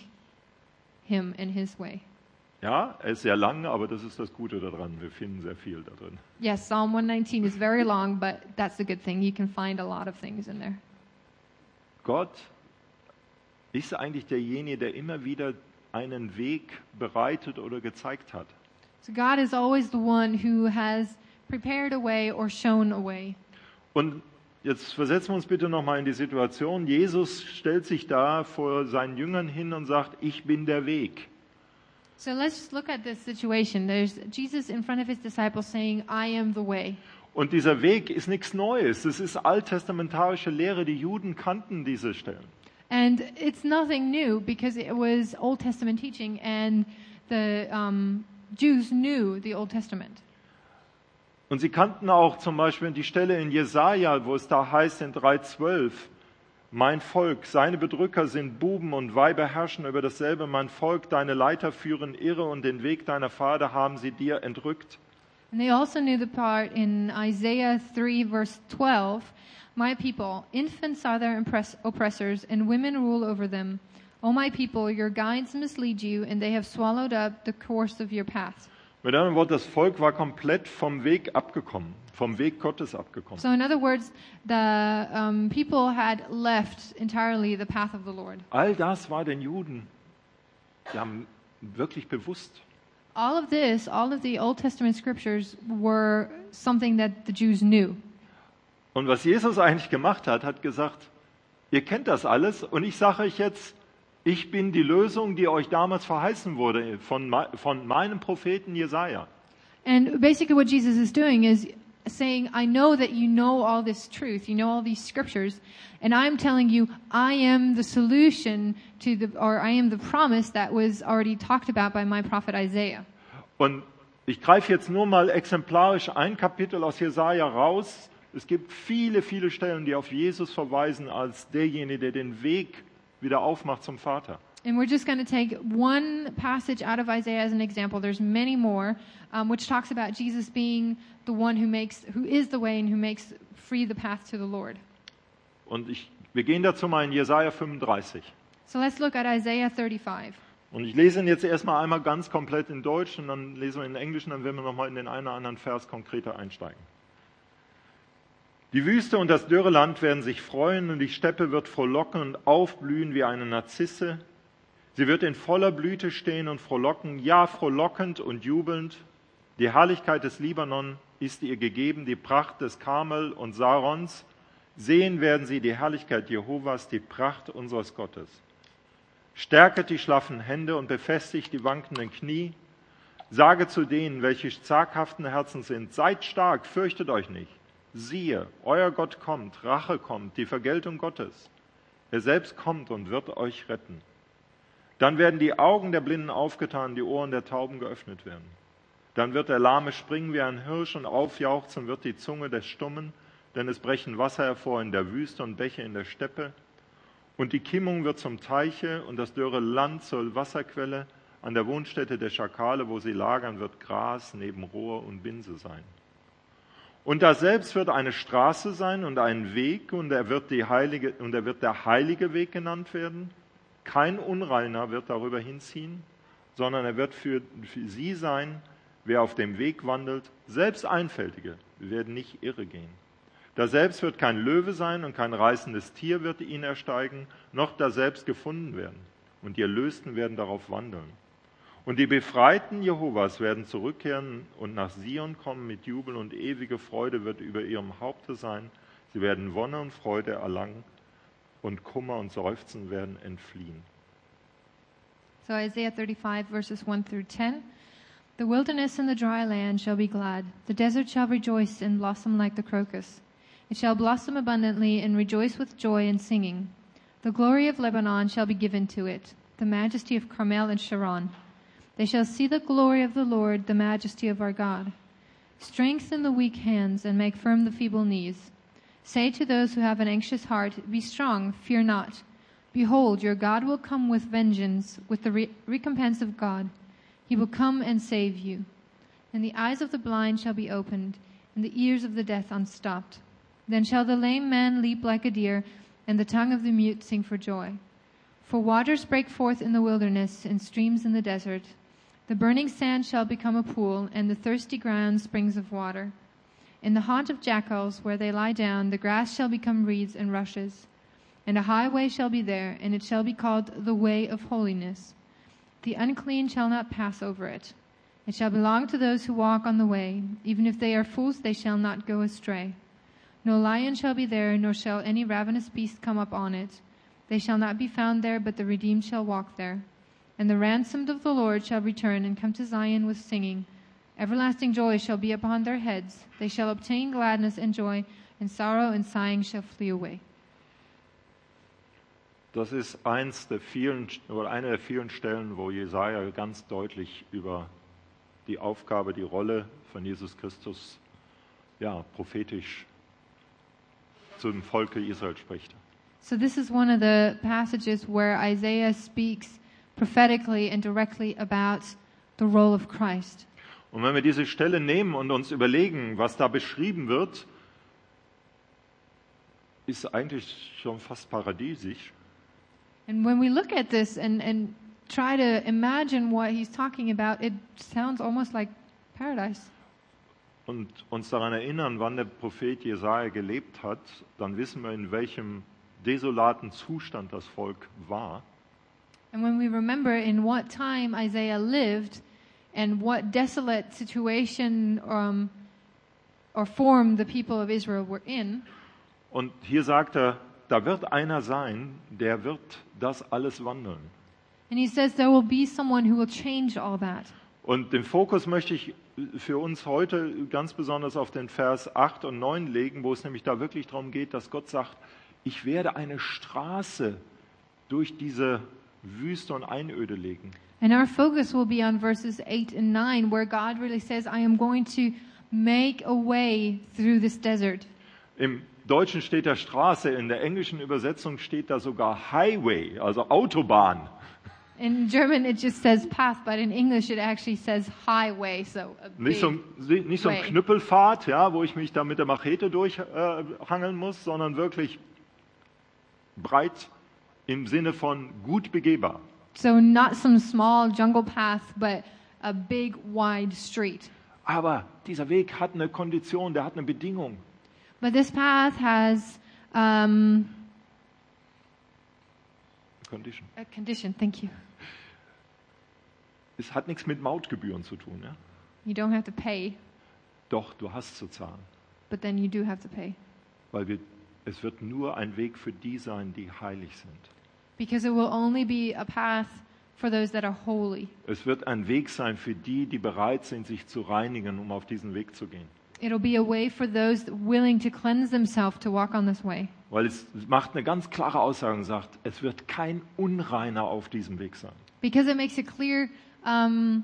Him and His way. Ja, er ist sehr lang, aber das ist das Gute daran. Wir finden sehr viel da drin. Yes, Psalm one nineteen is very long, but that's the good thing. You can find a lot of things in there. Gott ist eigentlich derjenige, der immer wieder einen Weg bereitet oder gezeigt hat. So God is always the one who has prepared a way or shown a way. Und jetzt versetzen wir uns bitte nochmal in die Situation. Jesus stellt sich da vor seinen Jüngern hin und sagt, ich bin der Weg. So let's just look at this situation. There's Jesus in front of his disciples saying, I am the way. Und dieser Weg ist nichts Neues. Das ist alttestamentarische Lehre. Die Juden kannten diese Stellen. And it's nothing new because it was Old Testament teaching and the um, Jews knew the Old Testament. Und sie kannten auch zum Beispiel die Stelle in Jesaja, wo es da heißt in drei zwölf, mein Volk, seine Bedrücker sind Buben und Weiber herrschen über dasselbe. Mein Volk, deine Leiter führen irre und den Weg deiner Vater haben sie dir entrückt. And they also knew the part in Isaiah three verse twelve, my people, infants are their impress- oppressors and women rule over them. O my people, your guides mislead you and they have swallowed up the course of your path. Mit einem Wort, das Volk war komplett vom Weg abgekommen, vom Weg Gottes abgekommen. So in other words, the um, people had left entirely the path of the Lord. All das war den Juden ja, wirklich bewusst. All of this, all of the Old Testament scriptures were something that the Jews knew. Und was Jesus eigentlich gemacht hat, hat gesagt, ihr kennt das alles und ich sage euch jetzt, ich bin die Lösung, die euch damals verheißen wurde von, von meinem Propheten Jesaja. And basically what Jesus is doing is saying, I know that you know all this truth, you know all these scriptures, and I'm telling you, I am the solution to the, or I am the promise that was already talked about by my prophet Isaiah. Und ich greife jetzt nur mal exemplarisch ein Kapitel aus Jesaja raus. Es gibt viele, viele Stellen, die auf Jesus verweisen als derjenige, der den Weg wieder aufmacht zum Vater. And we're just going to take one passage out of Isaiah as an example. There's many more, um, which talks about Jesus being the one who makes, who is the way and who makes free the path to the Lord. Und ich, wir gehen dazu mal in Jesaja fünfunddreißig. So let's look at Isaiah thirty-five. Und ich lese ihn jetzt erstmal einmal ganz komplett in Deutsch und dann lesen wir ihn in Englisch und dann werden wir nochmal in den einen oder anderen Vers konkreter einsteigen. Die Wüste und das dürre Land werden sich freuen und die Steppe wird frohlocken und aufblühen wie eine Narzisse. Sie wird in voller Blüte stehen und frohlocken, ja frohlockend und jubelnd. Die Herrlichkeit des Libanon ist ihr gegeben, die Pracht des Karmel und Sarons. Sehen werden sie die Herrlichkeit Jehovas, die Pracht unseres Gottes. Stärket die schlaffen Hände und befestigt die wankenden Knie. Sage zu denen, welche zaghaften Herzen sind, seid stark, fürchtet euch nicht. Siehe, euer Gott kommt, Rache kommt, die Vergeltung Gottes. Er selbst kommt und wird euch retten. Dann werden die Augen der Blinden aufgetan, die Ohren der Tauben geöffnet werden. Dann wird der Lahme springen wie ein Hirsch und aufjauchzen wird die Zunge des Stummen, denn es brechen Wasser hervor in der Wüste und Bäche in der Steppe. Und die Kimmung wird zum Teiche und das dürre Land zur Wasserquelle. An der Wohnstätte der Schakale, wo sie lagern, wird Gras neben Rohr und Binse sein. Und da selbst wird eine Straße sein und ein Weg, und er wird, die heilige, und er wird der heilige Weg genannt werden. Kein Unreiner wird darüber hinziehen, sondern er wird für, für sie sein, wer auf dem Weg wandelt. Selbst Einfältige werden nicht irre gehen. Da selbst wird kein Löwe sein und kein reißendes Tier wird ihn ersteigen, noch da selbst gefunden werden. Und die Erlösten werden darauf wandeln. Und die Befreiten Jehovas werden zurückkehren und nach Sion kommen mit Jubel, und ewige Freude wird über ihrem Haupte sein. Sie werden Wonne und Freude erlangen und Kummer und Seufzen werden entfliehen. So Isaiah thirty-five, verses one through ten. The wilderness and the dry land shall be glad. The desert shall rejoice and blossom like the crocus. It shall blossom abundantly and rejoice with joy and singing. The glory of Lebanon shall be given to it, the majesty of Carmel and Sharon. They shall see the glory of the Lord, the majesty of our God. Strengthen the weak hands and make firm the feeble knees. Say to those who have an anxious heart, be strong, fear not. Behold, your God will come with vengeance, with the re- recompense of God. He will come and save you. And the eyes of the blind shall be opened, and the ears of the deaf unstopped. Then shall the lame man leap like a deer, and the tongue of the mute sing for joy. For waters break forth in the wilderness, and streams in the desert. The burning sand shall become a pool, and the thirsty ground springs of water. In the haunt of jackals, where they lie down, the grass shall become reeds and rushes. And a highway shall be there, and it shall be called the way of holiness. The unclean shall not pass over it. It shall belong to those who walk on the way. Even if they are fools, they shall not go astray. No lion shall be there, nor shall any ravenous beast come up on it. They shall not be found there, but the redeemed shall walk there. And the ransomed of the Lord shall return and come to Zion with singing. Everlasting joy shall be upon their heads. They shall obtain gladness and joy, and sorrow and sighing shall flee away. Das ist eins der vielen, oder eine der vielen Stellen, wo Jesaja ganz deutlich über die Aufgabe, die Rolle von Jesus Christus, ja, prophetisch zum Volke Israel spricht. So this is one of the passages where Isaiah speaks prophetically and directly about the role of Christ. Und wenn wir diese Stelle nehmen und uns überlegen, was da beschrieben wird, ist eigentlich schon fast paradiesisch. And when we look at this and, and try to imagine what he's talking about, it sounds almost like paradise. Und uns daran erinnern, wann der Prophet Jesaja gelebt hat, dann wissen wir, in welchem desolaten Zustand das Volk war. And when we remember in what time Isaiah lived and what desolate situation um, or form the people of Israel were in. Und hier sagt er, da wird einer sein, der wird das alles wandeln. And he says there will be someone who will change all that. Und den Fokus möchte ich für uns heute ganz besonders auf den Vers acht und neun legen, wo es nämlich da wirklich darum geht, dass Gott sagt, ich werde eine Straße durch diese Wüste und Einöde legen. And our focus will be on verses eight and nine, where God really says, I am going to make a way through this desert. Im Deutschen steht da Straße, in der englischen Übersetzung steht da sogar Highway, also Autobahn. In German it just says path, but in English it actually says highway, so a Nicht so, big ein- nicht so ein way. Knüppelpfad, ja, wo ich mich da mit der Machete durchhangeln muss, sondern wirklich breit im Sinne von gut begehbar. So not some small jungle path, but a big wide street. Aber dieser Weg hat eine Kondition, der hat eine Bedingung. But this path has um, Condition. a condition. Thank you. Es hat nichts mit Mautgebühren zu tun. Ja? You don't have to pay, Doch, du hast zu zahlen. but then you do have to pay. Weil wir, es wird nur ein Weg für die sein, die heilig sind. Because it will only be a path for those that are holy. Es wird ein Weg sein für die, die bereit sind, sich zu reinigen, um auf diesen Weg zu gehen. It'll be a way for those willing to cleanse themselves to walk on this way. Weil es macht eine ganz klare Aussage und sagt, es wird kein Unreiner auf diesem Weg sein. Because it makes a clear um,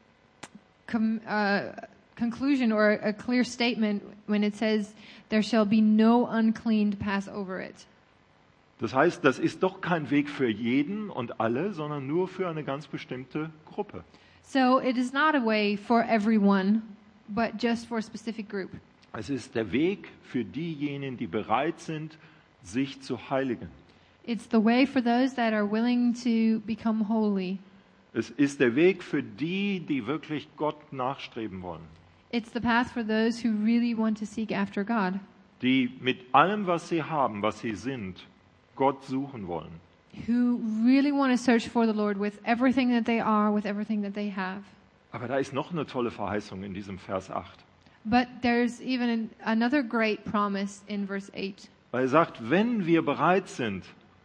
com, uh, conclusion or a clear statement when it says, there shall be no unclean to pass over it. Das heißt, das ist doch kein Weg für jeden und alle, sondern nur für eine ganz bestimmte Gruppe. So it is not a way for everyone, but just for a specific group. Es ist der Weg für diejenigen, die bereit sind, sich zu heiligen. It's the way for those that are willing to become holy. Es ist der Weg für die, die wirklich Gott nachstreben wollen. It's the path for those who really want to seek after God. Die mit allem, was sie haben, was sie sind, Gott suchen wollen. Who really want to search for the Lord with everything that they are, with everything that they have. Aber da ist noch eine tolle Verheißung in diesem Vers acht. But there's even an, another great promise in verse eight. Weil er sagt, wenn wir bereit sind,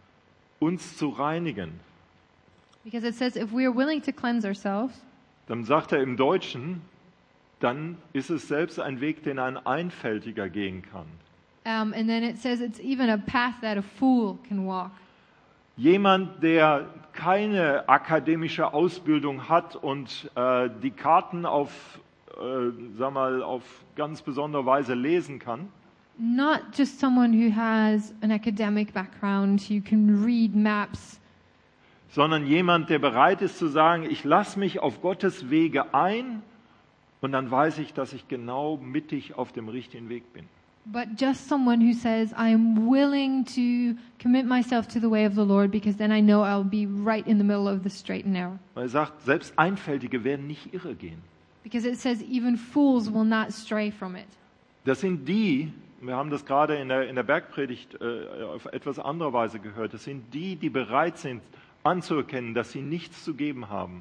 uns zu reinigen, Because it says if we are willing to cleanse ourselves, dann sagt er im Deutschen, dann ist es selbst ein Weg, den ein Einfältiger gehen kann. um, and then it says it's even a path that a fool can walk. Jemand, der keine akademische Ausbildung hat und äh, die Karten auf, äh, sag mal, auf ganz besondere Weise lesen kann, Not just someone who has an academic background who can read maps, sondern jemand, der bereit ist zu sagen, ich lasse mich auf Gottes Wege ein und dann weiß ich, dass ich genau mittig auf dem richtigen Weg bin. but just someone who says, I am willing to commit myself to the way of the Lord because then I know I'll be right in the middle of the straight and narrow. Weil er sagt, selbst Einfältige werden nicht irre gehen. Because it says even fools will not stray from it. Das sind die, wir haben das gerade in der, in der Bergpredigt äh, auf etwas andere Weise gehört, das sind die, die bereit sind anzuerkennen, dass sie nichts zu geben haben.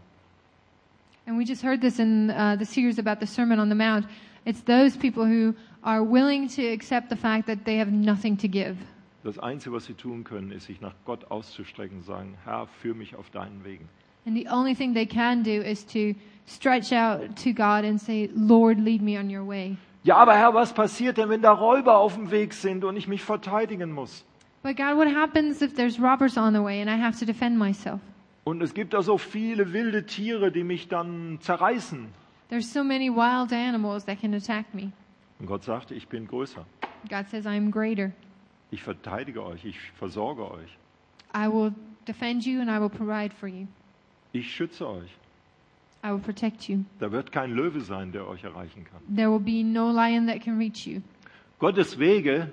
And we just heard this in uh, the series about the Sermon on the Mount. It's those people who are willing to accept the fact that they have nothing to give. Das Einzige, was sie tun können, ist, sich nach Gott auszustrecken und sagen, Herr, führ mich auf deinen Wegen. And the only thing they can do is to stretch out to God and say, Lord, lead me on your way. Ja, aber Herr, was passiert denn, wenn da Räuber auf dem Weg sind und ich mich verteidigen muss? But God, what happens if there's robbers on the way and I have to defend myself? Und es gibt da so viele wilde Tiere, die mich dann zerreißen. There's so many wild animals that can attack me. Und Gott sagt, ich bin größer. God says, I am greater. Ich verteidige euch, ich versorge euch. I will defend you and I will provide for you. Ich schütze euch. I will protect you. Da wird kein Löwe sein, der euch erreichen kann. There will be no lion that can reach you. Gottes Wege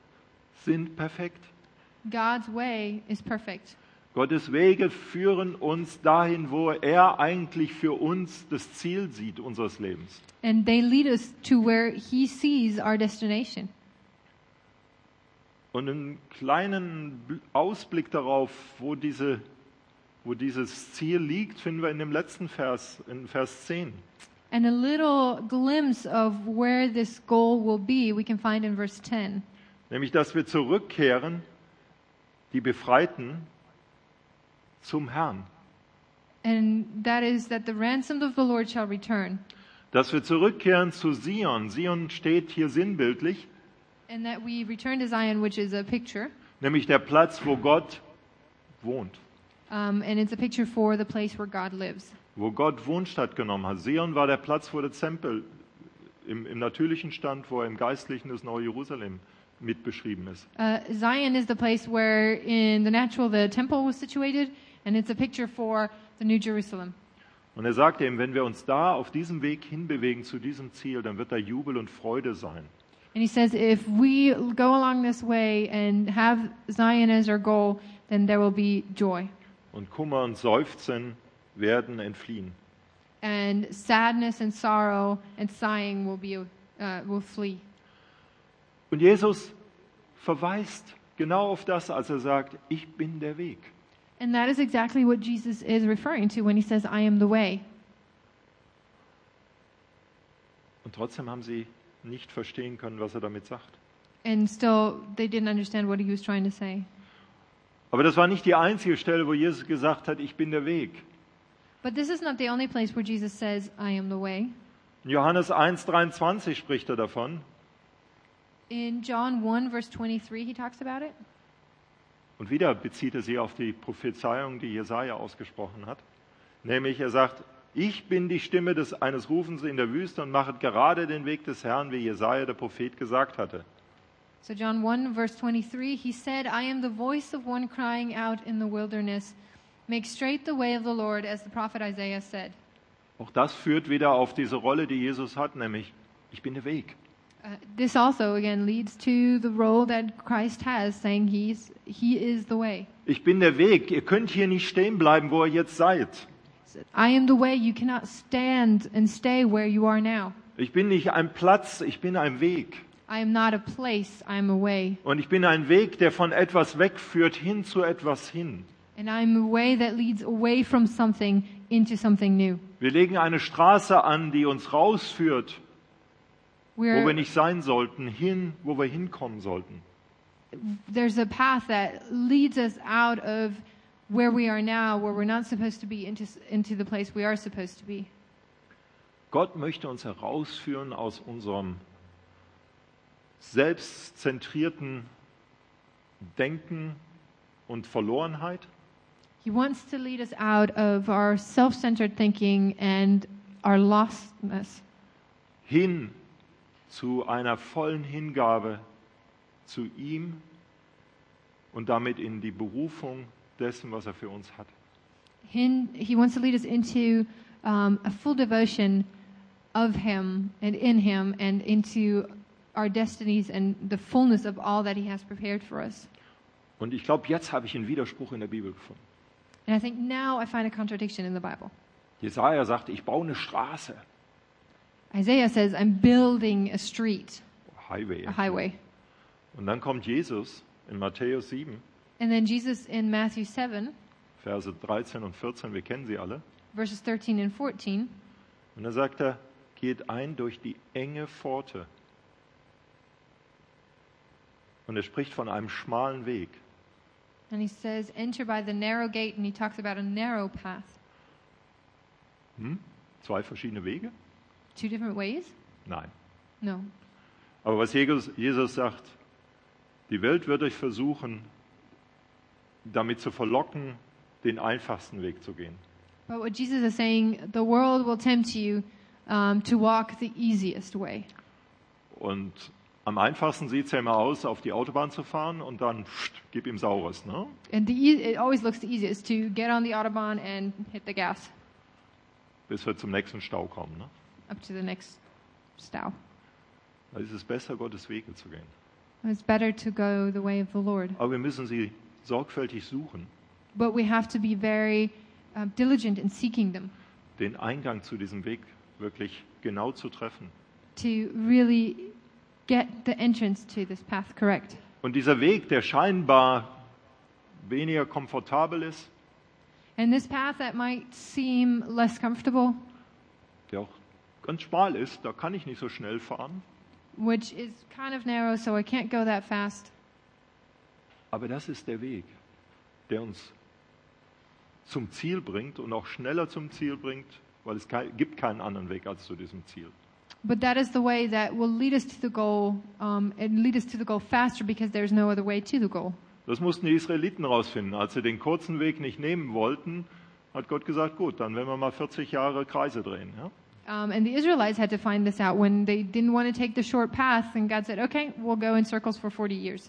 sind perfekt. God's way is perfect. Gottes Wege führen uns dahin, wo er eigentlich für uns das Ziel sieht unseres Lebens. And they lead us to where he sees our destination. Und einen kleinen Bl- Ausblick darauf, wo, diese, wo dieses Ziel liegt, finden wir in dem letzten Vers, in Vers zehn. And a little glimpse of where this goal will be we can find in verse ten. Nämlich, dass wir zurückkehren, die Befreiten, zum Herrn. And that is that the ransomed of the Lord shall return. Dass wir zurückkehren zu Sion. Sion steht hier sinnbildlich, And that we return to Zion, which is a picture. nämlich der Platz, wo Gott wohnt. Um, and it's a picture for the place where God lives. Wo Gott Wohnstatt genommen hat. Sion war der Platz, wo der Tempel im, im natürlichen stand, wo er im Geistlichen das neue Jerusalem mit beschrieben ist. Uh, Zion is the place where in the natural the temple was situated, and it's a picture for the New Jerusalem. Und er sagt eben, wenn wir uns da auf diesem Weg hinbewegen zu diesem Ziel, dann wird da Jubel und Freude sein. And he says if we go along this way and have Zion as our goal, then there will be joy. Und Kummer und Seufzen werden entfliehen. And sadness and sorrow and sighing will be uh, will flee. Und Jesus verweist genau auf das, als er sagt, ich bin der Weg. And that is exactly what Jesus is referring to when he says, I am the way. Und trotzdem haben sie nicht verstehen können, was er damit sagt. And still, they didn't understand what he was trying to say. Aber das war nicht die einzige Stelle, wo Jesus gesagt hat, ich bin der Weg. But this is not the only place where Jesus says, I am the way. In Johannes eins dreiundzwanzig spricht er davon. In John one, verse twenty-three, he talks about it. Und wieder bezieht er sie auf die Prophezeiung, die Jesaja ausgesprochen hat. Nämlich, er sagt, ich bin die Stimme des, eines Rufens in der Wüste und mache gerade den Weg des Herrn, wie Jesaja, der Prophet, gesagt hatte. So John one, verse twenty-three, he said, I am the voice of one crying out in the wilderness. Make straight the way of the Lord, as the prophet Isaiah said. Auch das führt wieder auf diese Rolle, die Jesus hat, nämlich, ich bin der Weg. Uh, this also, again, leads to the role that Christ has, saying he's, he is the way. Ich bin der Weg. Ihr könnt hier nicht stehen bleiben, wo ihr jetzt seid. I am the way. You cannot stand and stay where you are now. Ich bin nicht ein Platz, ich bin ein Weg. I am not a place, I am a way. Und ich bin ein Weg, der von etwas wegführt hin zu etwas hin. And I am a way that leads away from something into something new. Wir legen eine Straße an, die uns rausführt, wo wir We're, nicht sein sollten, hin, wo wir hinkommen sollten. there's a path that leads us out of where we are now, where we're not supposed to be, into, into the place we are supposed to be. Gott möchte uns herausführen aus unserem selbstzentrierten Denken und Verlorenheit He wants to lead us out of our self-centered thinking and our lostness hin zu einer vollen Hingabe zu ihm und damit in die Berufung dessen, was er für uns hat. Hin, he wants to lead us into um, a full devotion of Him and in Him and into our destinies and the fullness of all that He has prepared for us. Und ich glaube, jetzt habe ich einen Widerspruch in der Bibel gefunden. And I think now I find a contradiction in the Bible. Jesaja sagte, ich baue eine Straße, Isaiah says, I'm building a street, Highway. a highway. Und dann kommt Jesus in Matthäus sieben, And then Jesus in Matthew seven, Verse dreizehn und vierzehn, wir kennen sie alle. verses thirteen and fourteen, Und da sagt er, geht ein durch die enge Pforte. Und er spricht von einem schmalen Weg. and he says, enter by the narrow gate, and he talks about a narrow path. Hm? Zwei verschiedene Wege? Two different ways? Nein. No. Aber was Jesus, Jesus sagt, die Welt wird euch versuchen, damit zu verlocken, den einfachsten Weg zu gehen. But what Jesus is saying, the world will tempt you um, to walk the easiest way. Und am einfachsten sieht es ja immer aus, auf die Autobahn zu fahren und dann pst, gib ihm Saures. Ne? And the, e- it always looks the easiest to get on the Autobahn and hit the gas Bis wir zum nächsten Stau kommen. Ne? up to the next stop. Da ist es besser, Gottes Wege zu gehen. It's better to go the way of the Lord. Aber wir müssen sie sorgfältig suchen, But we have to be very uh, diligent in seeking them den Eingang zu diesem Weg wirklich genau zu treffen. to really get the entrance to this path correct. Und dieser Weg, der scheinbar weniger komfortabel ist, And this path that might seem less comfortable, der auch ganz schmal ist, da kann ich nicht so schnell fahren, which is kind of narrow, so I can't go that fast. aber das ist der Weg, der uns zum Ziel bringt und auch schneller zum Ziel bringt, weil es kei- gibt keinen anderen Weg als zu diesem Ziel. But that is the way that will lead us to the goal, um, and lead us to the goal faster because there's no other way to the goal. Das mussten die Israeliten rausfinden. Als sie den kurzen Weg nicht nehmen wollten, hat Gott gesagt, gut, dann werden wir mal vierzig Jahre Kreise drehen. Ja? Um, and the Israelites had to find this out when they didn't want to take the short path, and God said, okay, we'll go in circles for forty years.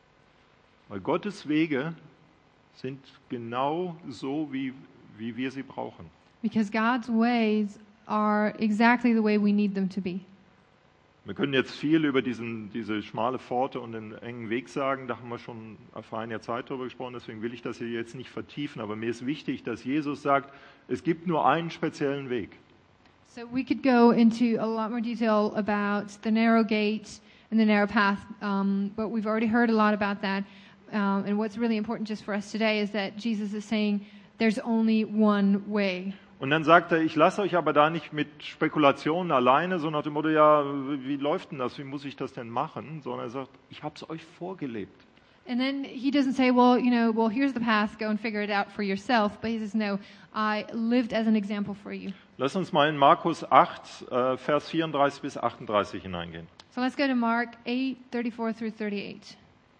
Weil Gottes Wege sind genau so, wie, wie wir sie brauchen. Because God's ways are exactly the way we need them to be. Wir können jetzt viel über diesen, diese schmale Pforte und den engen Weg sagen, da haben wir schon vor einiger Zeit darüber gesprochen, deswegen will ich das hier jetzt nicht vertiefen, aber mir ist wichtig, dass Jesus sagt, es gibt nur einen speziellen Weg. So we could go into a lot more detail about the narrow gate and the narrow path, um, but we've already heard a lot about that. Um, and what's really important just for us today is that Jesus is saying there's only one way. Und dann sagt er, ich lasse euch aber da nicht mit Spekulationen alleine, so nach dem Motto, ja, wie läuft denn das, wie muss ich das denn machen? Sondern er sagt, ich habe es euch vorgelebt. And then he doesn't say, well, you know, well, here's the path, go and figure it out for yourself. But he says, no, I lived as an example for you. Lass uns mal in Markus acht, äh, Vers vierunddreißig bis achtunddreißig hineingehen. So let's go to Mark eight, thirty-four through thirty-eight.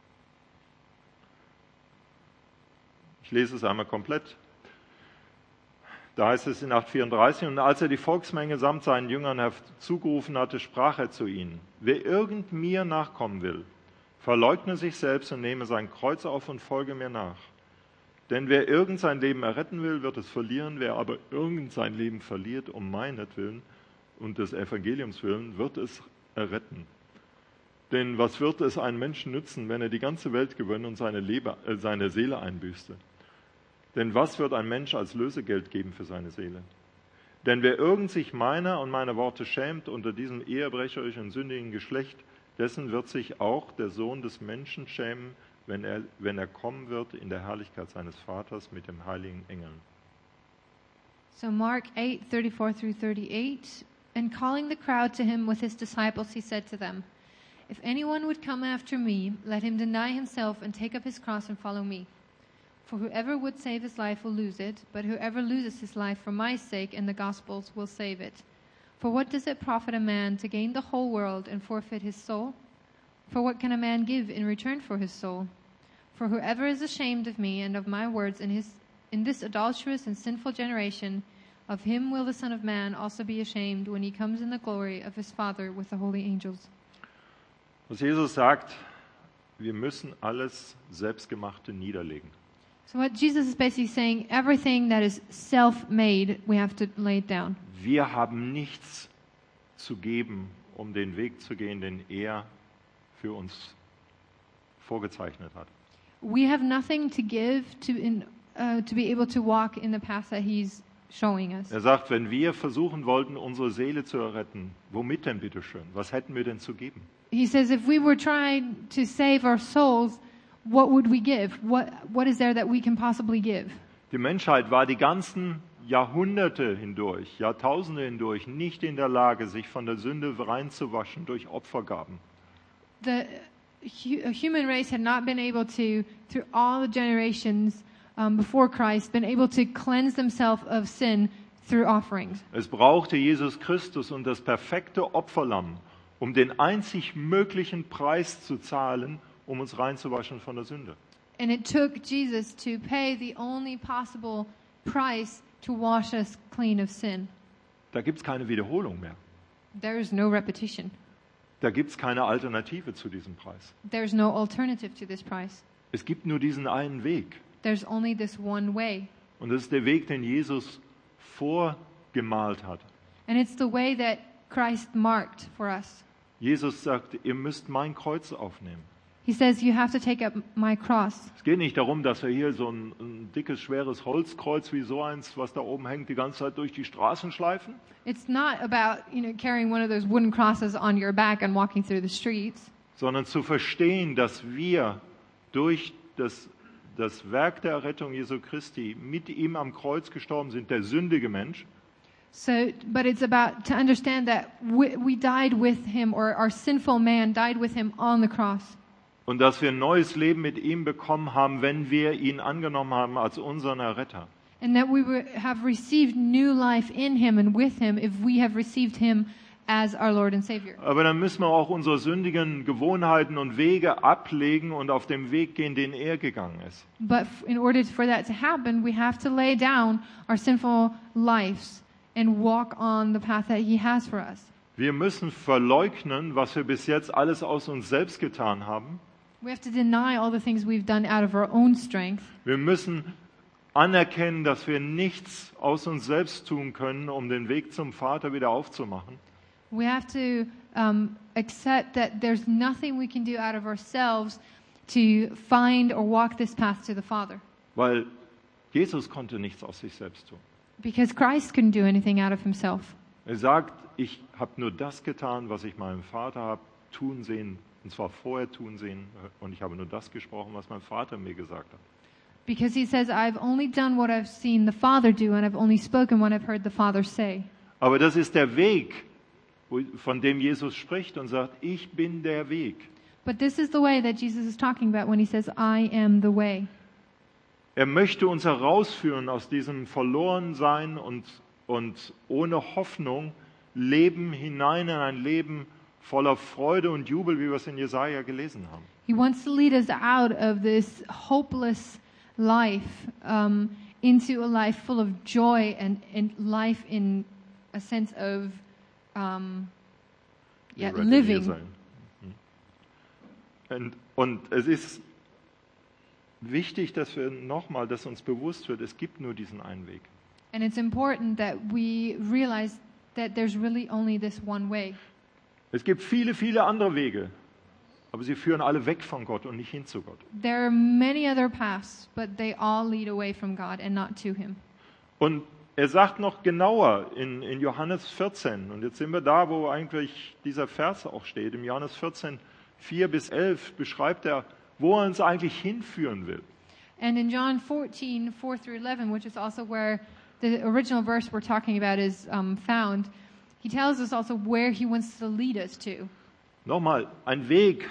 Ich lese es einmal komplett. Da heißt es in acht vierunddreißig, und als er die Volksmenge samt seinen Jüngern herzugerufen hatte, sprach er zu ihnen: Wer irgend mir nachkommen will, verleugne sich selbst und nehme sein Kreuz auf und folge mir nach. Denn wer irgend sein Leben erretten will, wird es verlieren. Wer aber irgend sein Leben verliert, um meinetwillen und des Evangeliums willen, wird es erretten. Denn was wird es einem Menschen nützen, wenn er die ganze Welt gewönne und seine, Leber, äh, seine Seele einbüßte? Denn was wird ein Mensch als Lösegeld geben für seine Seele? Denn wer irgend sich meiner und meiner Worte schämt unter diesem ehebrecherischen und sündigen Geschlecht, dessen wird sich auch der Sohn des Menschen schämen, wenn er, wenn er kommen wird in der Herrlichkeit seines Vaters mit den heiligen Engeln. So Mark eight, thirty-four through thirty-eight, and calling the crowd to him with his disciples, he said to them, If anyone would come after me, let him deny himself and take up his cross and follow me. For whoever would save his life will lose it, but whoever loses his life for my sake and the gospel's will save it. For what does it profit a man to gain the whole world and forfeit his soul? For what can a man give in return for his soul? For whoever is ashamed of me and of my words in his in this adulterous and sinful generation, of him will the Son of Man also be ashamed when he comes in the glory of his Father with the holy angels. Was Jesus sagt, wir müssen alles Selbstgemachte niederlegen. So what Jesus is basically saying, everything that is self-made, we have to lay it down. Wir haben nichts zu geben, um den Weg zu gehen, den er für uns vorgezeichnet hat. We have nothing to give to in, uh, to be able to walk in the path that he's showing us. Er sagt, wenn wir versuchen wollten, unsere Seele zu erretten, womit denn bitteschön? Was hätten wir denn zu geben? He says if we were trying to save our souls, what would we give? What what is there that we can possibly give? Die Menschheit war die ganzen Jahrhunderte hindurch, Jahrtausende hindurch nicht in der Lage, sich von der Sünde reinzuwaschen durch Opfergaben. The hu- human race had not been able to, through all the generations um, before Christ, been able to cleanse themselves of sin through offerings. Es brauchte Jesus Christus und das perfekte Opferlamm, um den einzig möglichen Preis zu zahlen, um uns reinzuwaschen von der Sünde. And it took Jesus to pay the only possible price to wash us clean of sin. Da gibt es keine Wiederholung mehr. There is no repetition. Da gibt es keine Alternative zu diesem Preis. There's no alternative to this price. Es gibt nur diesen einen Weg. There's only this one way. Und das ist der Weg, den Jesus vorgemalt hat. And it's the way that Christ marked for us. Jesus sagt, ihr müsst mein Kreuz aufnehmen. He says, you have to take up my cross. Es geht nicht darum, dass wir hier so ein, ein dickes, schweres Holzkreuz wie so eins, was da oben hängt, die ganze Zeit durch die Straßen schleifen. It's not about, you know, carrying one of those wooden crosses on your back and walking through the streets. Sondern zu verstehen, dass wir durch das, das Werk der Errettung Jesu Christi mit ihm am Kreuz gestorben sind, der sündige Mensch. So, but it's about to understand that we, we died with him, or our sinful man died with him on the cross. Und dass wir ein neues Leben mit ihm bekommen haben, wenn wir ihn angenommen haben als unseren Erretter. And that we were, have received new life in him and with him if we have received him as our Lord and Savior. Aber dann müssen wir auch unsere sündigen Gewohnheiten und Wege ablegen und auf dem Weg gehen, den er gegangen ist. But f- in order for that to happen, we have to lay down our sinful lives and walk on the path that he has for us. Wir müssen verleugnen, was wir bis jetzt alles aus uns selbst getan haben. We have to deny all the things we've done out of our own strength. Wir müssen anerkennen, dass wir nichts aus uns selbst tun können, um den Weg zum Vater wieder aufzumachen. We have to um, accept that there's nothing we can do out of ourselves to find or walk this path to the Father. Weil Jesus konnte nichts aus sich selbst tun. Because Christ couldn't do anything out of himself. Er sagt, ich habe nur das getan, was ich meinem Vater habe tun sehen, und zwar vorher tun sehen, und ich habe nur das gesprochen, was mein Vater mir gesagt hat. Because he says, I've only done what I've seen the Father do, and I've only spoken what I've heard the Father say. Aber das ist der Weg, wo- von dem Jesus spricht und sagt, ich bin der Weg. But this is the way that Jesus is talking about when he says, I am the way. Er möchte uns herausführen aus diesem Verlorensein und, und ohne Hoffnung Leben hinein in ein Leben voller Freude und Jubel, wie wir es in Jesaja gelesen haben. He wants to lead us out of this hopeless life um, into a life full of joy and, and life in a sense of um, yeah, Ihr werdet hier living. sein. Und, und es ist wichtig, dass wir nochmal, dass uns bewusst wird, es gibt nur diesen einen Weg. And it's important that we realize that there's really only this one way. Es gibt viele, viele andere Wege, aber sie führen alle weg von Gott und nicht hin zu Gott. There are many other paths, but they all lead away from God and not to Him. Und er sagt noch genauer in, in Johannes vierzehn, und jetzt sind wir da, wo eigentlich dieser Vers auch steht, im Johannes vierzehn, vier bis elf beschreibt er, wo er uns eigentlich hinführen will. And in John fourteen, four through eleven, which is also where the original verse we're talking about is um, found, he tells us also where he wants to lead us to. Nochmal, ein Weg,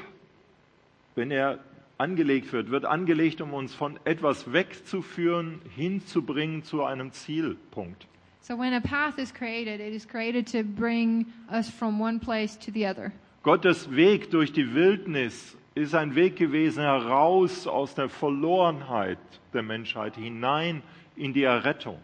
wenn er angelegt wird, wird angelegt, um uns von etwas wegzuführen, hinzubringen zu einem Zielpunkt. So when a path is created, it is created to bring us from one place to the other. Gottes Weg durch die Wildnis ist ein Weg gewesen, heraus aus der Verlorenheit der Menschheit, hinein in die Errettung.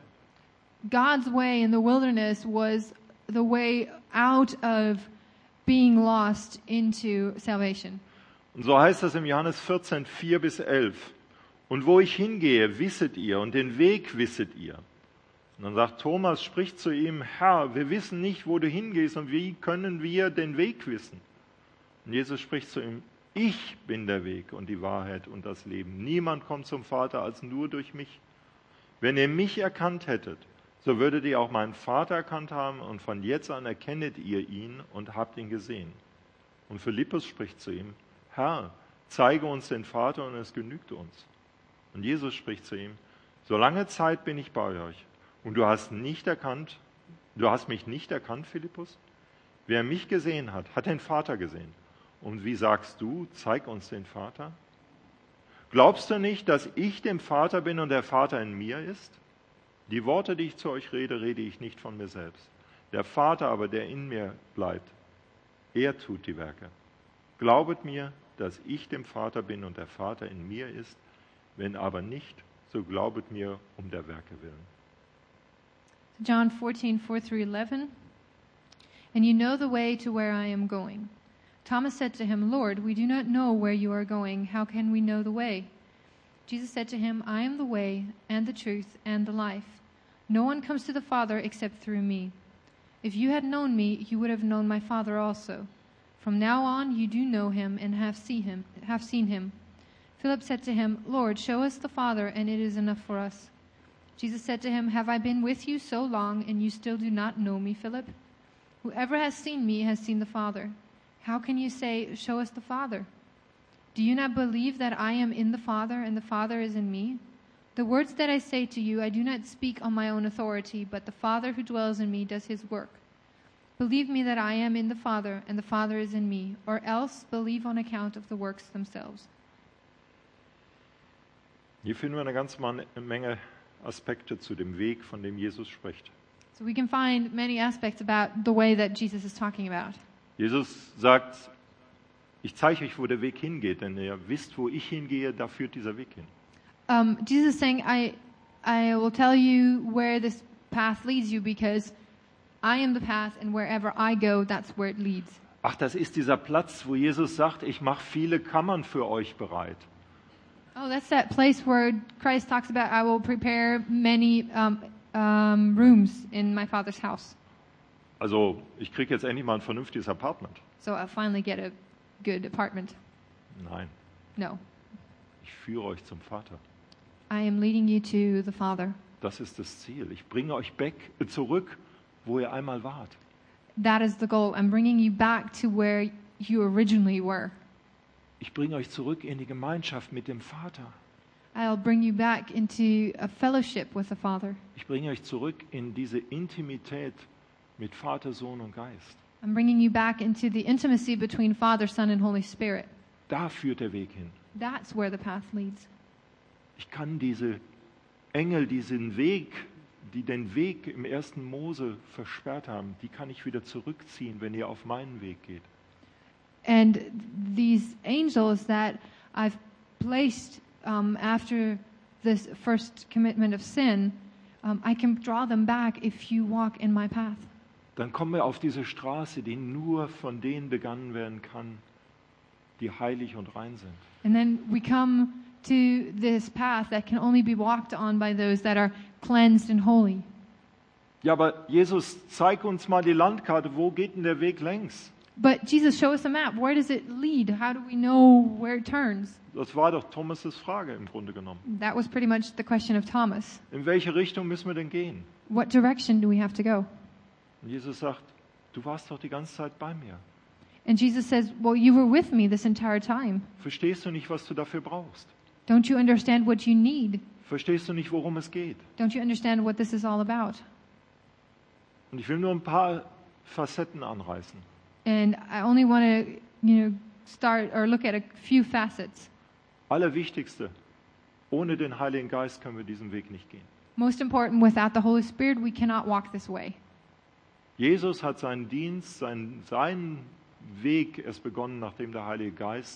God's way in the wilderness was the way out of being lost into salvation. Und so heißt das im Johannes vierzehn, vier bis elf. Und wo ich hingehe, wisset ihr, und den Weg wisset ihr. Und dann sagt Thomas, spricht zu ihm, Herr, wir wissen nicht, wo du hingehst, und wie können wir den Weg wissen? Und Jesus spricht zu ihm, ich bin der Weg und die Wahrheit und das Leben. Niemand kommt zum Vater als nur durch mich. Wenn ihr mich erkannt hättet, so würdet ihr auch meinen Vater erkannt haben, und von jetzt an erkennet ihr ihn und habt ihn gesehen. Und Philippus spricht zu ihm, Herr, zeige uns den Vater und es genügt uns. Und Jesus spricht zu ihm, so lange Zeit bin ich bei euch und du hast nicht erkannt, du hast mich nicht erkannt, Philippus? Wer mich gesehen hat, hat den Vater gesehen. Und wie sagst du, zeig uns den Vater? Glaubst du nicht, dass ich dem Vater bin und der Vater in mir ist? Die Worte, die ich zu euch rede, rede ich nicht von mir selbst. Der Vater aber, der in mir bleibt, er tut die Werke. Glaubet mir, dass ich dem Vater bin und der Vater in mir ist. Wenn aber nicht, so glaubet mir um der Werke willen. John fourteen, four through eleven. And you know the way to where I am going. Thomas said to him, Lord, we do not know where you are going. How can we know the way? Jesus said to him, I am the way and the truth and the life. No one comes to the Father except through me. If you had known me, you would have known my Father also. From now on you do know him and have seen him. Have seen him. Philip said to him, Lord, show us the Father, and it is enough for us. Jesus said to him, Have I been with you so long, and you still do not know me, Philip? Whoever has seen me has seen the Father. How can you say, Show us the Father? Do you not believe that I am in the Father, and the Father is in me? The words that I say to you, I do not speak on my own authority, but the Father who dwells in me does his work. Believe me that I am in the Father, and the Father is in me, or else believe on account of the works themselves. Hier finden wir eine ganze Menge Aspekte zu dem Weg, von dem Jesus spricht. So we can find many aspects about the way that Jesus is talking about. Jesus sagt, ich zeige euch, wo der Weg hingeht, denn ihr wisst, wo ich hingehe, da führt dieser Weg hin. Um, Jesus is saying, I, I will tell you where this path leads you because I am the path and wherever I go, that's where it leads. Ach, das ist dieser Platz, wo Jesus sagt, ich mache viele Kammern für euch bereit. Oh, that's that place where Christ talks about, I will prepare many um, um, rooms in my Father's house. Also, ich kriege jetzt endlich mal ein vernünftiges Apartment. So I'll finally get a good apartment. Nein, No. ich führe euch zum Vater. I am leading you to the Father. Das ist das Ziel. Ich bringe euch back, äh, zurück, wo ihr einmal wart. That is the goal. I'm bringing you back to where you originally were. Ich bringe euch zurück in die Gemeinschaft mit dem Vater. I'll bring you back into a fellowship with the Father. Ich bringe euch zurück in diese Intimität mit Vater, Sohn und Geist. I'm bringing you back into the intimacy between Father, Son, and Holy Spirit. Da führt der Weg hin. That's where the path leads. Ich kann diese Engel, diesen Weg, die den Weg im ersten Mose versperrt haben, die kann ich wieder zurückziehen, wenn ihr auf meinen Weg geht. And these angels that I've placed um, after this first commitment of sin, um, I can draw them back if you walk in my path. Dann kommen wir auf diese Straße, die nur von denen begangen werden kann, die heilig und rein sind. And then we come to this path that can only be walked on by those that are cleansed and holy. Ja, aber Jesus, zeig uns mal die Landkarte, wo geht denn der Weg längs? But Jesus, show us a map. Where does it lead? How do we know where it turns? Das war doch Thomas' Frage im Grunde genommen. That was pretty much the question of Thomas. In welche Richtung müssen wir denn gehen? What direction do we have to go? Und Jesus sagt, du warst doch die ganze Zeit bei mir. And Jesus says, well, you were with me this entire time. Verstehst du nicht, was du dafür brauchst? Don't you understand what you need? Verstehst du nicht, worum es geht? Don't you understand what this is all about? Und ich will nur ein paar Facetten anreißen. And I only want to, you know, start or look at a few facets. Allerwichtigste, ohne den Heiligen Geist können wir diesen Weg nicht gehen. Most important, without the Holy Spirit, we cannot walk this way. Jesus hat seinen Dienst, seinen, seinen Weg erst begonnen, nachdem der Heilige Geist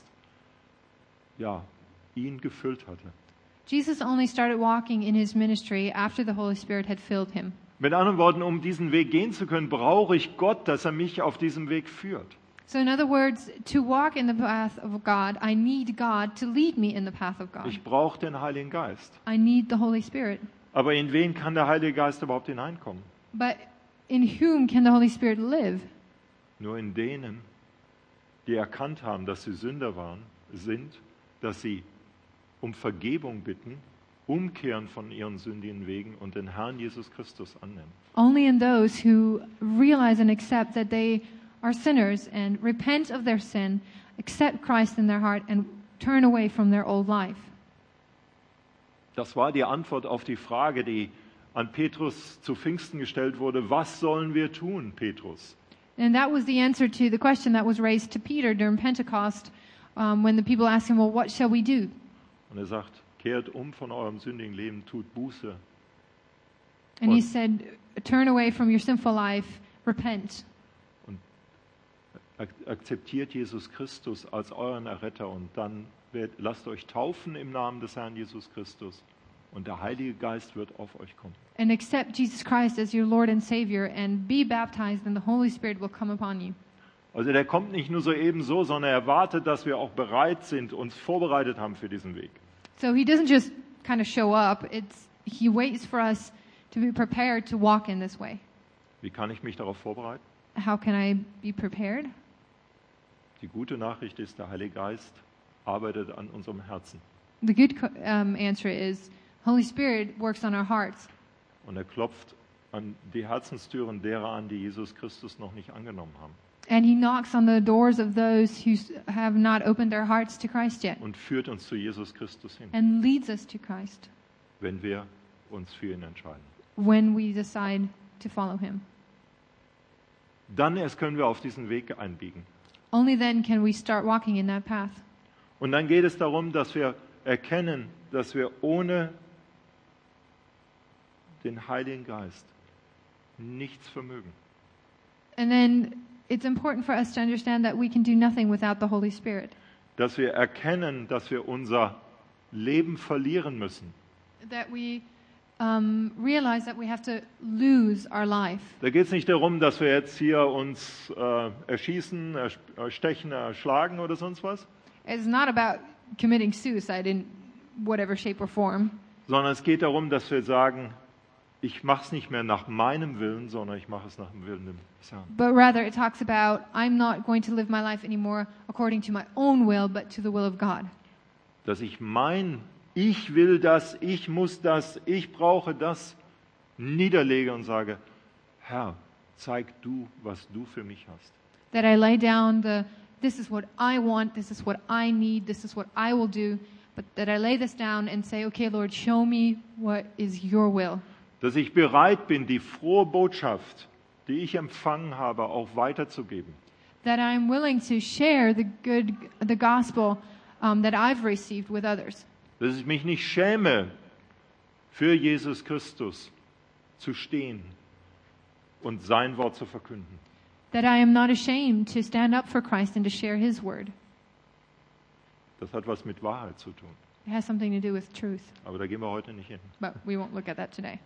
ja, ihn gefüllt hatte. Jesus only started walking in his ministry after the Holy Spirit had filled him. Mit anderen Worten, um diesen Weg gehen zu können, brauche ich Gott, dass er mich auf diesem Weg führt. So in other words, to walk in the path of God, I need God to lead me in the path of God. Ich brauche den Heiligen Geist. I need the Holy Spirit. Aber in wen kann der Heilige Geist überhaupt hineinkommen? But in whom can the Holy Spirit live? Nur in denen, die erkannt haben, dass sie Sünder waren, sind, dass sie um Vergebung bitten, umkehren von ihren sündigen Wegen und den Herrn Jesus Christus annehmen. Only in those who realize and accept that they are sinners and repent of their sin, accept Christ in their heart and turn away from their old life. Das war die Antwort auf die Frage, die an Petrus zu Pfingsten gestellt wurde. Was sollen wir tun, Petrus? And that was the answer to the question that was raised to Peter during Pentecost um, when the people asked him, well, what shall we do? Und er sagt, kehrt um von eurem sündigen Leben, tut Buße. And he Und- said, turn away from your sinful life, repent. Und ak- akzeptiert Jesus Christus als euren Erretter und dann werdet, lasst euch taufen im Namen des Herrn Jesus Christus und der Heilige Geist wird auf euch kommen. And accept Jesus Christ as your Lord and Savior and be baptized and the Holy Spirit will come upon you. Also der kommt nicht nur so ebenso, sondern er wartet, dass wir auch bereit sind, uns vorbereitet haben für diesen Weg. So he doesn't just kind of show up. It's he waits for us to be prepared to walk in this way. Wie kann ich mich darauf vorbereiten? How can I be prepared? Die gute Nachricht ist, der Heilige Geist arbeitet an unserem Herzen The good co- um, answer is Holy Spirit works on our hearts und er klopft an die Herzenstüren derer an, die Jesus Christus noch nicht angenommen haben and he knocks on the doors of those who s- have not opened their hearts to Christ yet und führt uns zu Jesus Christus hin, and leads us to Christ wenn wir uns für ihn entscheiden. when we decide to follow him. Dann erst können wir auf diesen Weg einbiegen. Only then can we start walking in that path. Und dann geht es darum, dass wir erkennen, dass wir ohne den Heiligen Geist nichts vermögen. And then it's important for us to understand that we can do nothing without the Holy Spirit. Dass wir erkennen, dass wir unser Leben verlieren müssen. That we um, realize that we have to lose our life. Da geht es nicht darum, dass wir jetzt hier uns äh, erschießen, ersch- erstechen, erschlagen oder sonst was, It's not about committing suicide in whatever shape or form, sondern es geht darum, dass wir sagen, ich mache es nicht mehr nach meinem Willen, sondern ich mache es nach dem Willen des Herrn. but rather it talks about I'm not going to live my life anymore according to my own will, but to the will of God. Dass ich mein, ich will das, ich muss das, ich brauche das, niederlege und sage, Herr, zeig du, was du für mich hast. That I lay down the this is what I want, this is what I need, this is what I will do, but that I lay this down and say, okay, Lord, show me what is your will. Dass ich bereit bin, die frohe Botschaft, die ich empfangen habe, auch weiterzugeben. that I'm willing to share the good, the gospel um, that I've received with others. Dass ich mich nicht schäme, für Jesus Christus zu stehen und sein Wort zu verkünden. That I am not ashamed to stand up for Christ and to share His word. Das hat was mit Wahrheit zu tun. It has something to do with truth, Aber da gehen wir heute nicht hin. but we won't look at that today.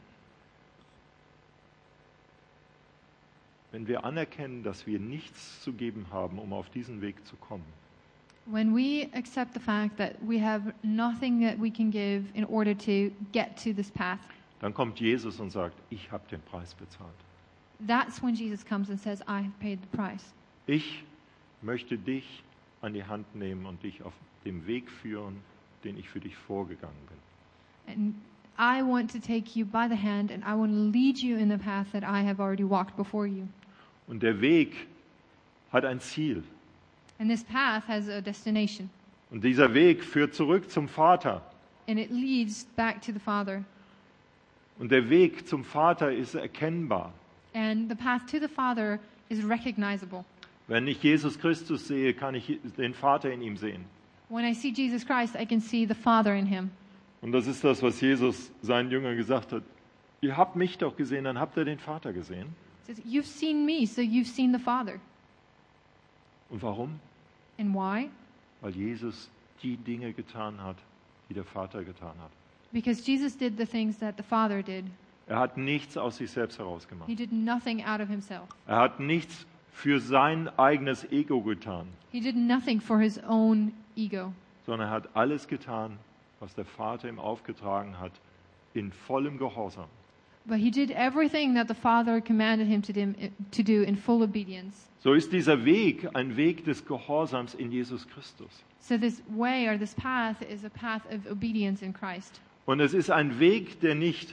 Wenn wir anerkennen, dass wir nichts zu geben haben, um auf diesen Weg zu kommen, When we accept the fact that we have nothing that we can give in order to get to this path, dann kommt Jesus und sagt, ich habe den Preis bezahlt. that's when Jesus comes and says, I have paid the price. Ich möchte dich an die Hand nehmen und dich auf dem Weg führen, den ich für dich vorgegangen bin. And I want to take you by the hand and I want to lead you in the path that I have already walked before you. Und der Weg hat ein Ziel. And this path has a destination. Und dieser Weg führt zurück zum Vater. And it leads back to the Father. Und der Weg zum Vater ist erkennbar. And the path to the Father is recognizable. Wenn ich Jesus Christus sehe, kann ich den Vater in ihm sehen. When I see Jesus Christ, I can see the Father in Him. Und das ist das, was Jesus seinen Jüngern gesagt hat. Ihr habt mich doch gesehen, dann habt ihr den Vater gesehen. It says, you've seen me, so you've seen the Father. Und warum? And why? Weil Jesus die Dinge getan hat, die der Vater getan hat. Because Jesus did the things that the Father did. Er hat nichts aus sich selbst herausgemacht. He did nothing out of Himself. Er hat nichts für sein eigenes Ego getan, He did nothing for His own ego. sondern er hat alles getan, was der Vater ihm aufgetragen hat, in vollem Gehorsam. But He did everything that the Father commanded Him to do, to do in full obedience. So ist dieser Weg ein Weg des Gehorsams in Jesus Christus. So this way or this path is a path of obedience in Christ. Und es ist ein Weg, der nicht,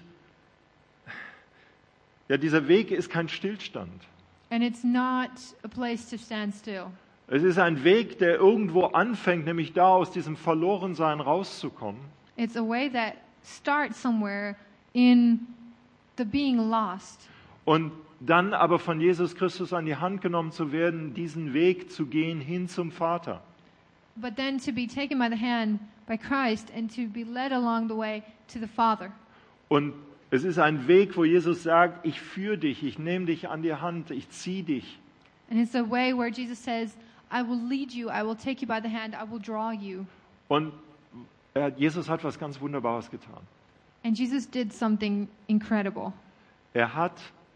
ja, dieser Weg ist kein Stillstand. And it's not a place to stand still. Es ist ein Weg, der irgendwo anfängt, nämlich da aus diesem Verlorensein rauszukommen. It's a way that starts somewhere in the being lost. Und dann aber von Jesus Christus an die Hand genommen zu werden, diesen Weg zu gehen hin zum Vater. But then to be taken by the hand by Christ and to be led along the way to the Father. Und es ist ein Weg, wo Jesus sagt, ich führe dich, ich nehme dich an die Hand, ich ziehe dich. And it's a way where Jesus says, I will lead you, I will take you by the hand, I will draw you. Und er, Jesus hat was ganz Wunderbares getan. And Jesus did something incredible. Er hat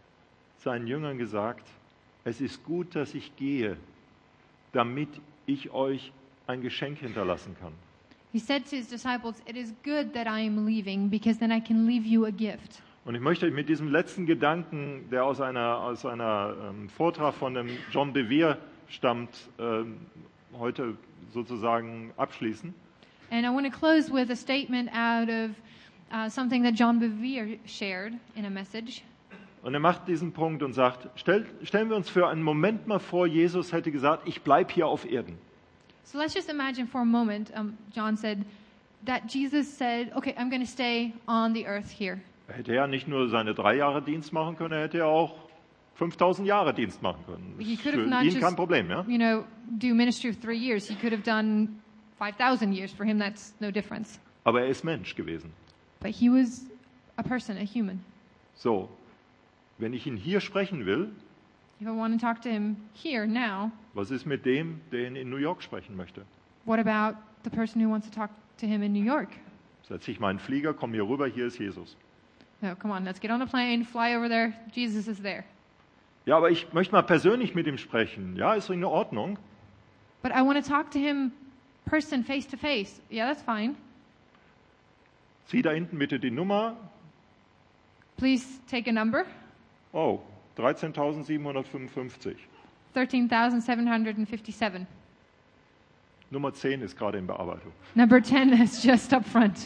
seinen Jüngern gesagt, es ist gut, dass ich gehe, damit ich euch ein Geschenk hinterlassen kann. He said to His disciples, it is good that I am leaving because then I can leave you a gift. Und ich möchte mit diesem letzten Gedanken, der aus einer, aus einer ähm, Vortrag von dem John Bevere stammt, ähm, heute sozusagen abschließen. And I want to close with a statement out of uh, something that John Bevere shared in a message. Und er macht diesen Punkt und sagt, stell, stellen wir uns für einen Moment mal vor, Jesus hätte gesagt, ich bleibe hier auf Erden. So let's just imagine for a moment, um, John said, that Jesus said, okay, I'm going to stay on the earth here. Er hätte ja nicht nur seine drei Jahre Dienst machen können, er hätte ja auch fünftausend Jahre Dienst machen können. Das He ist could für have not ihn just, kein Problem, ja? you know, do ministry of three years. He could have done five thousand years. For him, that's no difference. Aber er ist Mensch gewesen. But he was a person, a human. So, wenn ich ihn hier sprechen will, If I want to talk to him here, now, was ist mit dem, der ihn in New York sprechen möchte? what about the person who wants to talk to him in New York? Setze ich meinen Flieger, komm hier rüber, hier ist Jesus. No, come on, let's get on a plane, fly over there. Jesus is there. Ja, aber ich möchte mal persönlich mit ihm sprechen. Ja, ist in Ordnung. But I want to talk to him person, face to face. Yeah, that's fine. Zieh da hinten bitte die Nummer. Please take a number. Oh, dreizehntausendsiebenhundertfünfundfünfzig. thirteen thousand seven hundred fifty-seven. Nummer zehn ist gerade in Bearbeitung. Number ten is just up front.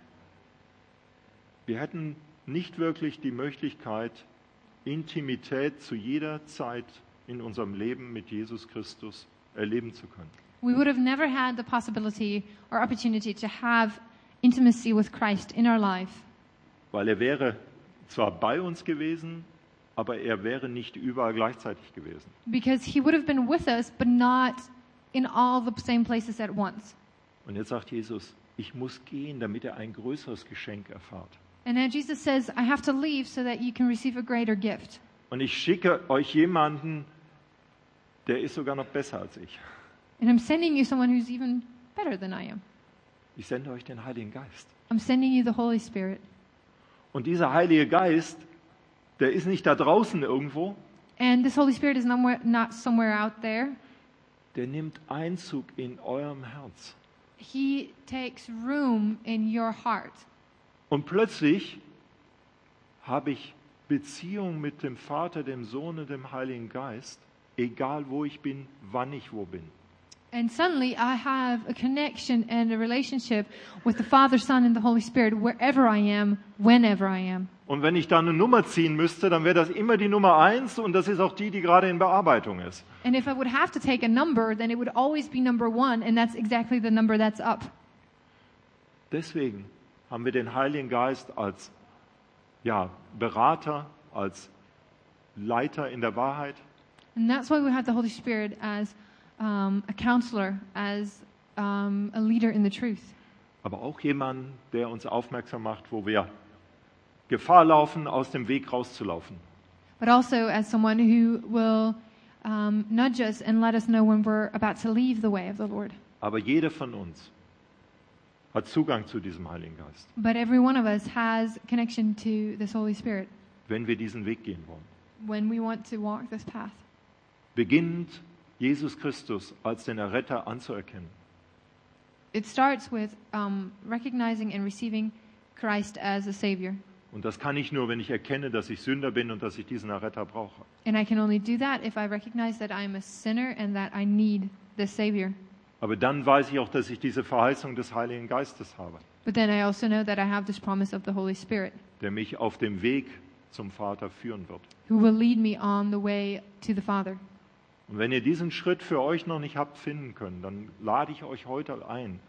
Wir hätten nicht wirklich die Möglichkeit, Intimität zu jeder Zeit in unserem Leben mit Jesus Christus erleben zu können. We would have never had the possibility or opportunity to have intimacy with Christ in our life. Weil er wäre zwar bei uns gewesen, aber er wäre nicht überall gleichzeitig gewesen. because he would have been with us, but not in all the same places at once. Und jetzt sagt Jesus, ich muss gehen, damit er ein größeres Geschenk erfahrt. And then Jesus says, I have to leave so that you can receive a greater gift. Und ich schicke euch jemanden, der ist sogar noch besser als ich. And I'm sending you someone who's even better than I am. Ich sende euch den Heiligen Geist. I'm sending you the Holy Spirit. Und dieser Heilige Geist, der ist nicht da draußen irgendwo, And this Holy Spirit is nowhere, not somewhere out there. der nimmt Einzug in eurem Herz. He takes room in your heart. Und plötzlich habe ich Beziehung mit dem Vater, dem Sohn und dem Heiligen Geist, egal wo ich bin, wann ich wo bin. And suddenly I have a connection and a relationship with the Father, Son, and the Holy Spirit wherever I am, whenever I am. Und wenn ich da eine Nummer ziehen müsste, dann wäre das immer die Nummer eins und das ist auch die, die gerade in Bearbeitung ist. And if I would have to take a number, then it would always be number one, and that's exactly the number that's up. Deswegen haben wir den Heiligen Geist als ja, Berater, als Leiter in der Wahrheit. And that's why we have the Holy Spirit as um, a counselor, as um, a leader in the truth. Aber auch jemand, der uns aufmerksam macht, wo wir Gefahr laufen, aus dem Weg rauszulaufen. But also as someone who will um, nudge us and let us know when we're about to leave the way of the Lord. Aber jeder von uns hat Zugang zu diesem Heiligen Geist, But every one of us has connection to this Holy Spirit wenn wir diesen Weg gehen wollen. when we want to walk this path. Beginnt Jesus Christus als den Erretter anzuerkennen. It starts with um, recognizing and receiving Christ as a Savior. Und das kann ich nur, wenn ich erkenne, dass ich Sünder bin und dass ich diesen Erretter brauche. And I can only do that if I recognize that I'm a sinner and that I need this Savior. Aber dann weiß ich auch, dass ich diese Verheißung des Heiligen Geistes habe, But then I also know that I have this promise of the Holy Spirit der mich auf dem Weg zum Vater führen wird. who will lead me on the way to the Father. Und wenn ihr diesen Schritt für euch noch nicht habt finden können, dann lade ich euch heute ein,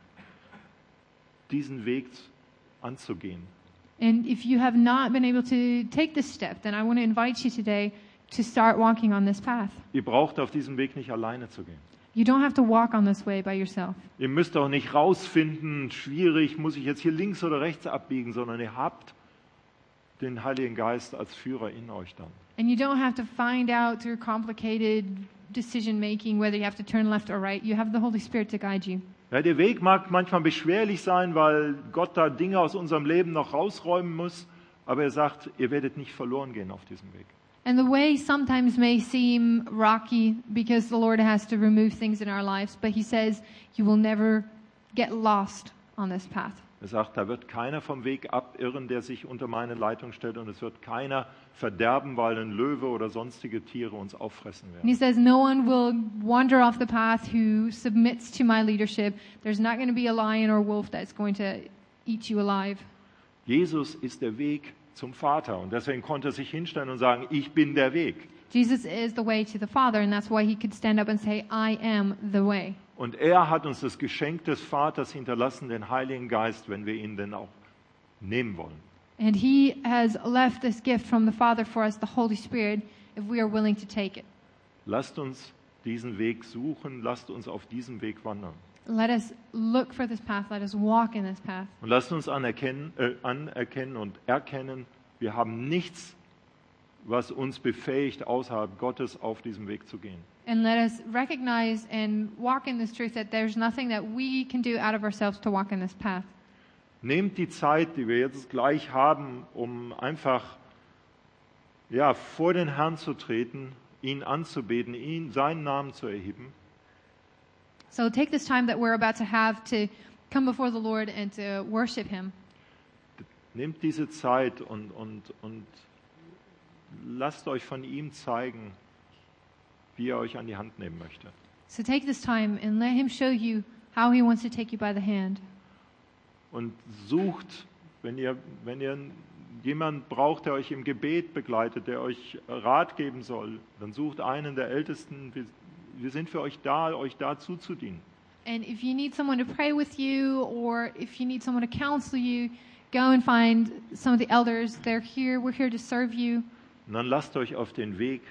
diesen Weg anzugehen. And if you have not been able to take this step, then I want to invite you today to start walking on this path. Ihr braucht auf diesem Weg nicht alleine zu gehen. You don't have to walk on this way by yourself. Ihr müsst auch nicht rausfinden, schwierig, muss ich jetzt hier links oder rechts abbiegen, sondern ihr habt den Heiligen Geist als Führer in euch dann. And you don't have to find out through complicated decision making whether you have to turn left or right. You have the Holy Spirit to guide you. Ja, der Weg mag manchmal beschwerlich sein, weil Gott da Dinge aus unserem Leben noch rausräumen muss, aber er sagt, ihr werdet nicht verloren gehen auf diesem Weg. And the way sometimes may seem rocky because the Lord has to remove things in our lives, but He says you will never get lost on this path. Er sagt, da wird keiner vom Weg abirren, der sich unter meine Leitung stellt, und es wird keiner verderben, weil ein Löwe oder sonstige Tiere uns auffressen And He werden. says no one will wander off the path who submits to my leadership. There's not going to be a lion or wolf that's going to eat you alive. Jesus ist der Weg zum Vater, und deswegen konnte er sich hinstellen und sagen, ich bin der Weg. Jesus is the way to the Father, and that's why He could stand up and say, I am the way. Und er hat uns das Geschenk des Vaters hinterlassen, den Heiligen Geist, wenn wir ihn denn auch nehmen wollen. And He has left this gift from the Father for us, the Holy Spirit, if we are willing to take it. Lasst uns diesen Weg suchen, lasst uns auf diesem Weg wandern. Let us look for this path. Let us walk in this path. Und lasst uns anerkennen, äh, anerkennen und erkennen, wir haben nichts, was uns befähigt, außerhalb Gottes auf diesem Weg zu gehen. And let us recognize and walk in this truth that there's nothing that we can do out of ourselves to walk in this path. Nehmt die Zeit, die wir jetzt gleich haben, um einfach ja, vor den Herrn zu treten, ihn anzubeten, ihn, seinen Namen zu erheben. So take this time that we're about to have to come before the Lord and to worship Him. Nehmt diese Zeit und, und, und lasst euch von ihm zeigen, wie er euch an die Hand nehmen möchte. So take this time and let Him show you how He wants to take you by the hand. Und sucht, wenn ihr, wenn ihr jemanden braucht, der euch im Gebet begleitet, der euch Rat geben soll, dann sucht einen der Ältesten. Wir, wir sind für euch da, euch da zuzudienen. And if you need someone to pray with you, or if you need someone to counsel you, go and find some of the elders. They're here. We're here to serve you. Und dann lasst euch auf den Weg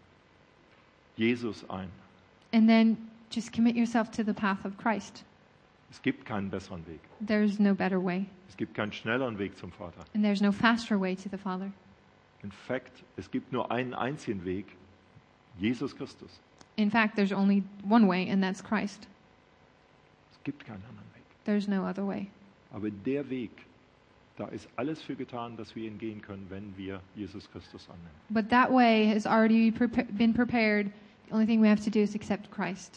Jesus ein. And then just commit yourself to the path of Christ. Es gibt keinen besseren Weg. There's no better way. Es gibt keinen schnelleren Weg zum Vater. And there's no faster way to the Father. In fact, es gibt nur einen einzigen Weg, Jesus Christus. In fact, there's only one way, and that's Christ. Es gibt keinen anderen Weg. There's no other way. Aber der Weg, da ist alles für getan, dass wir ihn gehen können, wenn wir Jesus Christus annehmen. But that way has already prepa- been prepared. The only thing we have to do is accept Christ.